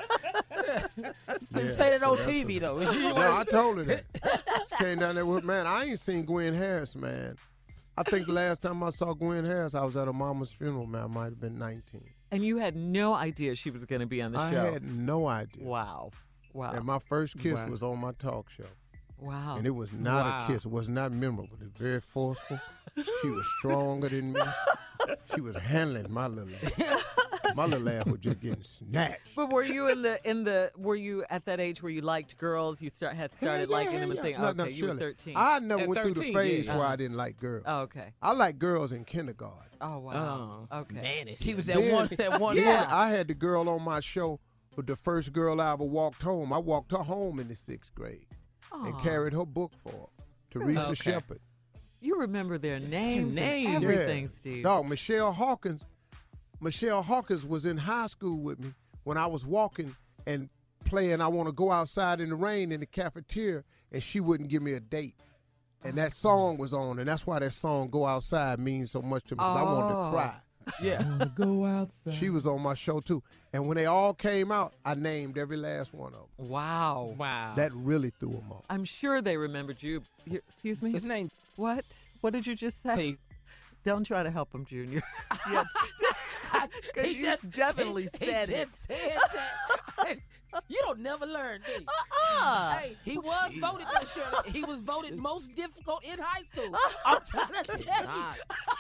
Yeah, Say that so on that's TV, a- though. No, I told her that. Came down there with, man, I ain't seen Gwen Harris, man. I think the last time I saw Gwen Harris, I was at her mama's funeral, man. I might have been 19. And you had no idea she was going to be on the I show. had no idea. Wow. Wow. And my first kiss Wow. was on my talk show. Wow. And it was not Wow. a kiss. It was not memorable. It was very forceful. She was stronger than me. She was handling my little ass. My little ass was just getting snatched. But were you were you at that age where you liked girls? You had started liking them and thinking, No, okay, no, you were Shirley, 13. I never At went through the 13, phase yeah. where I didn't like girls. Oh, okay. I liked girls in kindergarten. Oh, wow. Okay. Man, he was that Then- one. Then I had the girl on my show, but the first girl I ever walked home. I walked her home in the 6th grade and Aw. carried her book for her. Teresa Okay. Shepard. You remember their names, Names. and everything, Yeah. Steve. Dog, Michelle Hawkins was in high school with me when I was walking and playing I Want to Go Outside in the Rain in the cafeteria, and she wouldn't give me a date. And that song was on, and that's why that song Go Outside means so much to me, 'cause I wanted to cry. Yeah. Go outside. She was on my show too. And when they all came out, I named every last one of them. Wow. Wow. That really threw them off. I'm sure they remembered you. Excuse me? His name. What? What did you just say? Hey. Don't try to help him, Junior. Yeah. Because He you definitely said he it. just said that. You don't never learn, do you? Hey, he was voted, though, Shirley. He was voted most difficult in high school. I'm trying to tell you.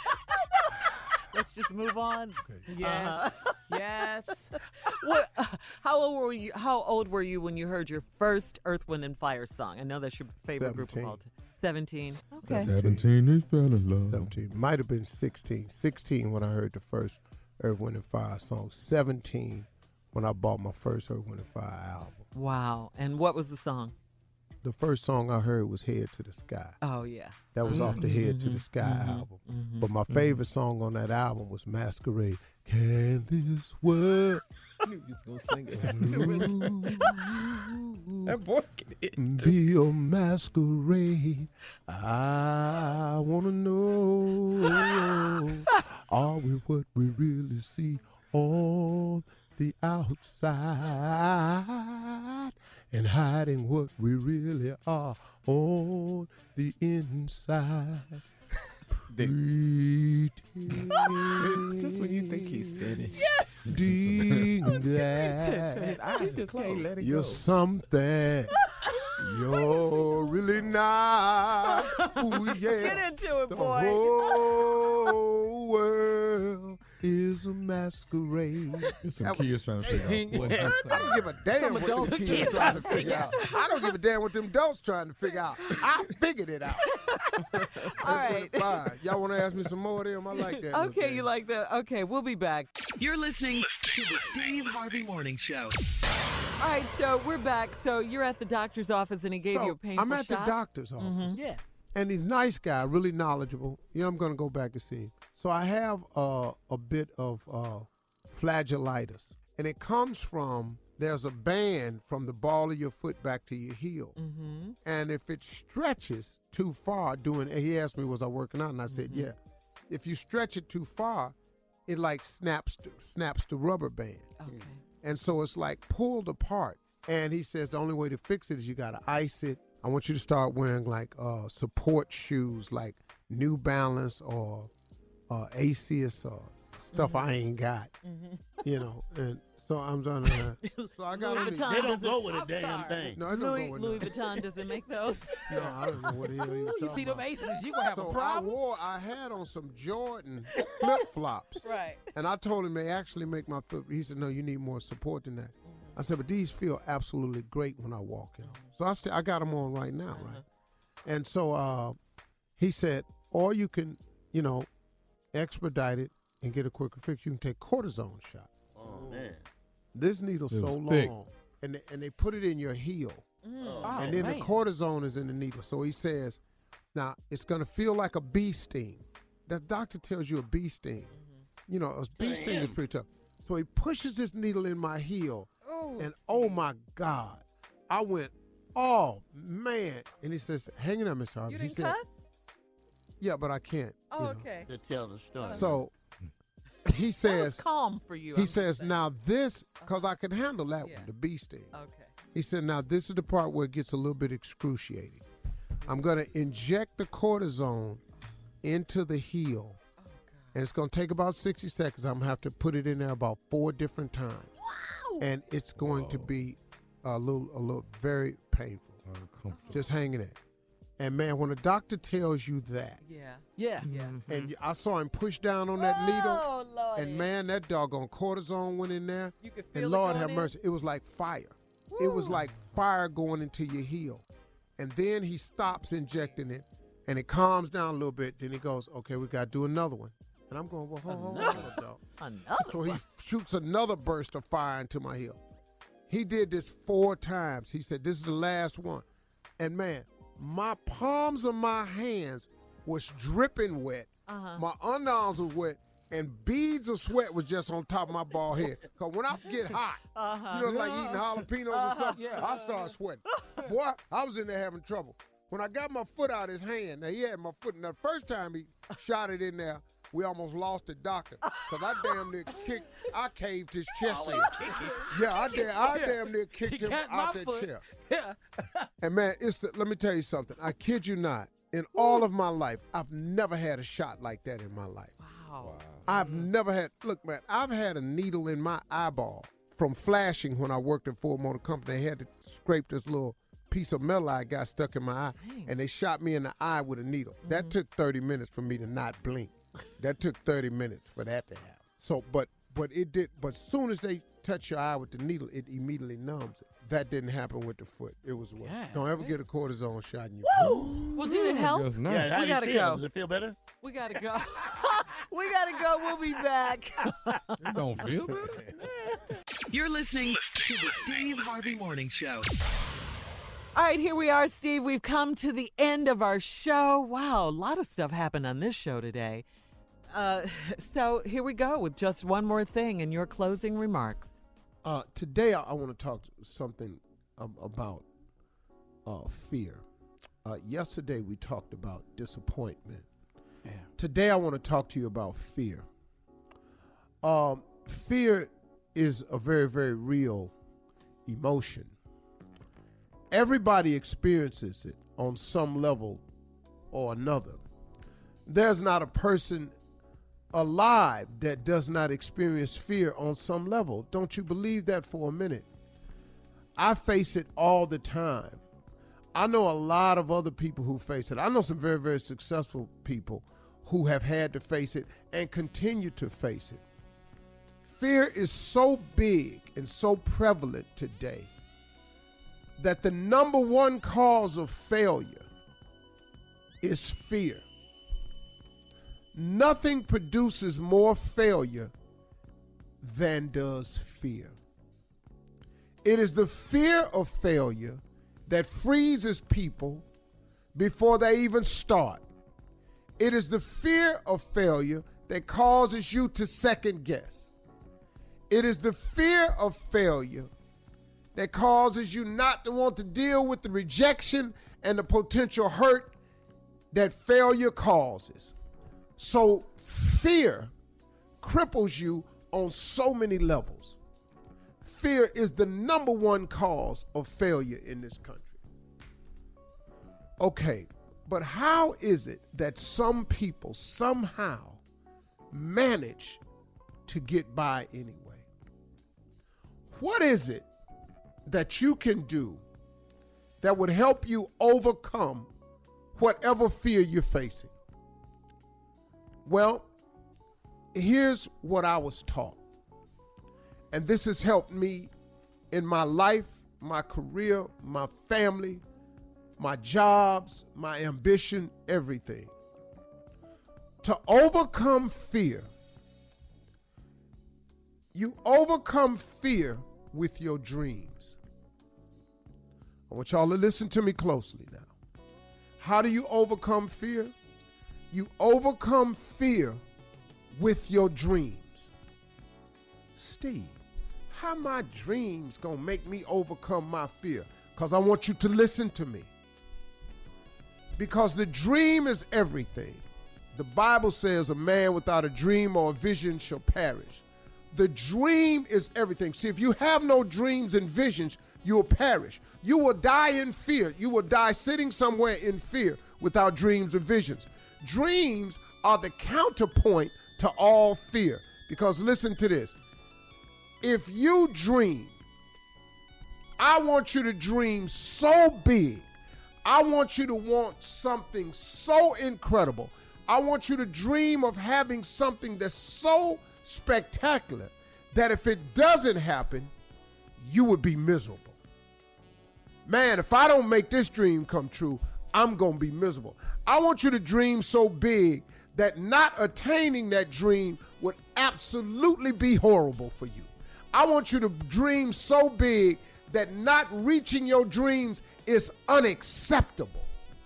Let's just move on. Yes. Yes. What, how old were you when you heard your first Earth, Wind, and Fire song? I know that's your favorite group of 17. all time. 17. Okay. 17, they fell in love. 17. Might have been 16. 16 when I heard the first Earth, Wind, and Fire song. 17 when I bought my first Earth, Wind, and Fire album. Wow. And what was the song? The first song I heard was Head to the Sky. Oh, yeah. That was off the Head to the Sky album. But my favorite song on that album was Masquerade. Can this world I knew you was going to sing it. That boy can be a masquerade? I want to know, are we what we really see on the outside and hiding what we really are on the inside? Pretend Just when you think he's finished. ding So his that eyes is closed. Let it you're go. something you're really not. Ooh, yeah. Get into it, The boy. whole world is a masquerade. There's some kids trying to figure out what he's I don't give a damn Some what adults them kids can't trying to figure out. I don't give a damn what them adults trying to figure out. I figured it out. All right. Fine. Y'all want to ask me some more of them? I like that. Okay, you like that? Okay, we'll be back. You're listening to the Steve Harvey Morning Show. All right, so we're back. So you're at the doctor's office, and he gave you a painful I'm at shot? the doctor's office. Yeah. And he's a nice guy, really knowledgeable. You know, I'm going to go back and see him. So I have a bit of flagellitis. And it comes from, there's a band from the ball of your foot back to your heel. Mm-hmm. And if it stretches too far he asked me, was I working out? And I said, yeah. If you stretch it too far, it like snaps the rubber band. Okay. And so it's like pulled apart. And he says the only way to fix it is you got to ice it. I want you to start wearing like support shoes like New Balance or Asics or stuff I ain't got, you know. And so I'm trying to. So I got Louis on these. Vuitton They don't doesn't- go with a I'm damn sorry. thing. No, it don't go with Louis nothing. Vuitton doesn't make those. No, I don't know what the hell he was You talking see them about. aces, you gonna have So a problem. I had on some Jordan flip flops. Right. And I told him they actually make my foot. He said, no, you need more support than that. I said, but these feel absolutely great when I walk in them. So I got them on right now, right? And so he said, or you can, you know, expedite it and get a quicker fix. You can take cortisone shot. Oh, man. This needle's It so was thick. long, and they put it in your heel. Oh, And then man. the cortisone is in the needle. So he says, now it's going to feel like a bee sting. The doctor tells you a bee sting. You know, a bee sting is pretty tough. So he pushes this needle in my heel. And oh my God, I went, oh man. And he says, hang it up, Mr. Harvey. You He didn't said, cuss? yeah, but I can't. Oh, you know. okay. To tell the story. So he That was says, calm for you. he I'm just says, saying. now this, because I can handle that Yeah. one, the bee sting. Okay. He said, now this is the part where it gets a little bit excruciating. I'm going to inject the cortisone into the heel. And it's going to take about 60 seconds. I'm going to have to put it in there about 4 different times. Wow. And it's going to be a little very painful. Uncomfortable. Just hanging it. And man, when a doctor tells you that, Yeah. Yeah. Yeah. and I saw him push down on that needle, Oh, Lord. and man, that doggone cortisone went in there. You could feel And it Lord going have in? mercy, it was like fire. It was Woo. like fire going into your heel. And then he stops injecting it, and it calms down a little bit. Then he goes, okay, we got to do another one. And I'm going, well, hold on, dog. Another So he one. shoots another burst of fire into my heel. He did this 4 times. He said, this is the last one. And man, my palms of my hands was dripping wet. My underarms was wet. And beads of sweat was just on top of my bald head. Because when I get hot, you know, like eating jalapenos or something, I start sweating. Boy, I was in there having trouble. When I got my foot out of his hand, now he had my foot. Now, the first time he shot it in there, we almost lost the doctor. Because I damn near I caved his chest in. Yeah, I damn near kicked him got out my that foot. chair. Yeah. And man, let me tell you something. I kid you not. In all of my life, I've never had a shot like that in my life. Wow. I've never had, look, man, I've had a needle in my eyeball from flashing when I worked at Ford Motor Company. They had to scrape this little piece of metal I got stuck in my eye, and they shot me in the eye with a needle. That took 30 minutes for me to not blink. That took 30 minutes for that to happen. So, but it did, but soon as they touch your eye with the needle, it immediately numbs it. That didn't happen with the foot. It was worse. Yeah. Don't ever get a cortisone shot in your foot. Well, did it help? Guess not. Yeah, how We do you gotta feel? go. Does it feel better? We gotta go. We gotta go. We'll be back. It don't feel better. You're listening to the Steve Harvey Morning Show. All right, here we are, Steve. We've come to the end of our show. Wow, a lot of stuff happened on this show today. So here we go with just one more thing in your closing remarks. Today, I want to talk something about fear. Yesterday, we talked about disappointment. Yeah. Today, I want to talk to you about fear. Fear is a very, very real emotion. Everybody experiences it on some level or another. There's not a person alive that does not experience fear on some level. Don't you believe that for a minute? I face it all the time. I know a lot of other people who face it. I know some very, very successful people who have had to face it and continue to face it. Fear is so big and so prevalent today that the number one cause of failure is fear. Nothing produces more failure than does fear. It is the fear of failure that freezes people before they even start. It is the fear of failure that causes you to second guess. It is the fear of failure that causes you not to want to deal with the rejection and the potential hurt that failure causes. So fear cripples you on so many levels. Fear is the number one cause of failure in this country. Okay, but how is it that some people somehow manage to get by anyway? What is it that you can do that would help you overcome whatever fear you're facing? Well, here's what I was taught. And this has helped me in my life, my career, my family, my jobs, my ambition, everything. To overcome fear, you overcome fear with your dreams. I want y'all to listen to me closely now. How do you overcome fear? You overcome fear with your dreams. Steve, how my dreams gonna make me overcome my fear? Because I want you to listen to me. Because the dream is everything. The Bible says a man without a dream or a vision shall perish. The dream is everything. See, if you have no dreams and visions, you will perish. You will die in fear. You will die sitting somewhere in fear without dreams and visions. Dreams are the counterpoint to all fear. Because listen to this. If you dream, I want you to dream so big. I want you to want something so incredible. I want you to dream of having something that's so spectacular that if it doesn't happen, you would be miserable. Man, if I don't make this dream come true, I'm going to be miserable. I want you to dream so big that not attaining that dream would absolutely be horrible for you. I want you to dream so big that not reaching your dreams is unacceptable.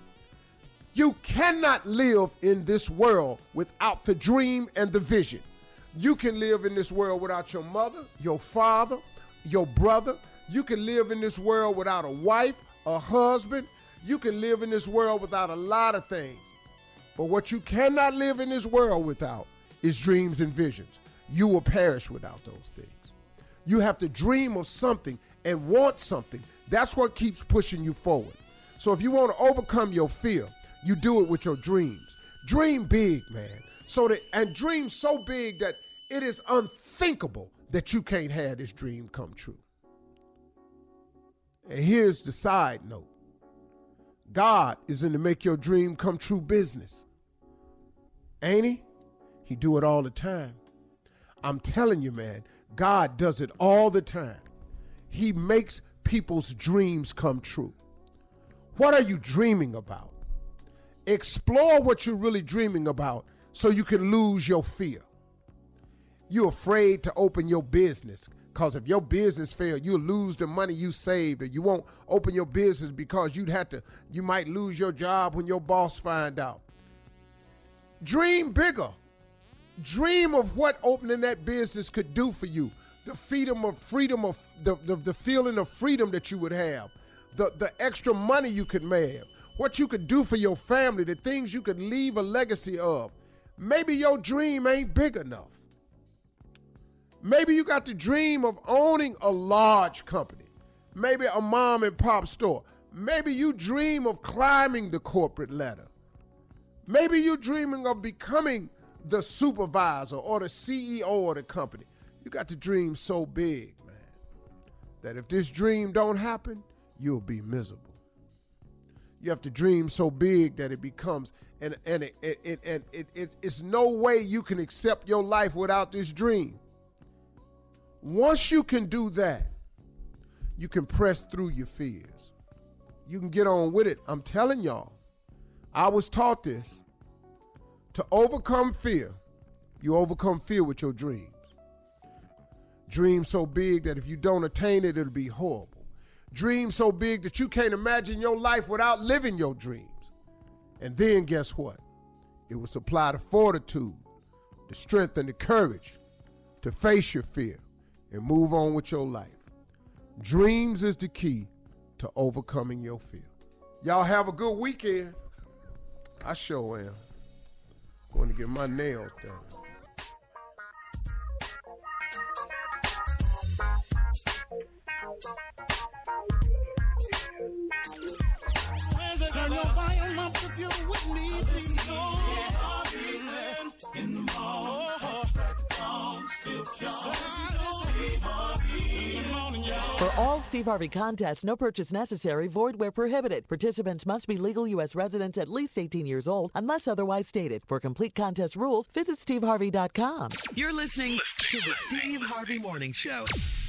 You cannot live in this world without the dream and the vision. You can live in this world without your mother, your father, your brother. You can live in this world without a wife, a husband. You can live in this world without a lot of things. But what you cannot live in this world without is dreams and visions. You will perish without those things. You have to dream of something and want something. That's what keeps pushing you forward. So if you want to overcome your fear, you do it with your dreams. Dream big, man. And dream so big that it is unthinkable that you can't have this dream come true. And here's the side note. God is in the make your dream come true business. Ain't he? He do it all the time. I'm telling you, man, God does it all the time. He makes people's dreams come true. What are you dreaming about? Explore what you're really dreaming about so you can lose your fear. You're afraid to open your business because if your business fails, you'll lose the money you saved, or you won't open your business because you might lose your job when your boss find out. Dream bigger. Dream of what opening that business could do for you. The feeling of freedom that you would have, the extra money you could make, what you could do for your family, the things you could leave a legacy of. Maybe your dream ain't big enough. Maybe you got the dream of owning a large company, maybe a mom and pop store. Maybe you dream of climbing the corporate ladder. Maybe you're dreaming of becoming the supervisor or the CEO of the company. You got to dream so big, man, that if this dream don't happen, you'll be miserable. You have to dream so big that it becomes, and it's no way you can accept your life without this dream. Once you can do that, you can press through your fears. You can get on with it. I'm telling y'all, I was taught this. To overcome fear, you overcome fear with your dreams. Dream so big that if you don't attain it, it'll be horrible. Dream so big that you can't imagine your life without living your dreams. And then guess what? It will supply the fortitude, the strength, and the courage to face your fear and move on with your life. Dreams is the key to overcoming your fear. Y'all have a good weekend. I sure am. Going to get my nails done. Turn your volume up if you're with me, please. In the morning, For all Steve Harvey contests, no purchase necessary, void where prohibited. Participants must be legal U.S. residents at least 18 years old, unless otherwise stated. For complete contest rules, visit steveharvey.com. You're listening to the Steve Harvey Morning Show.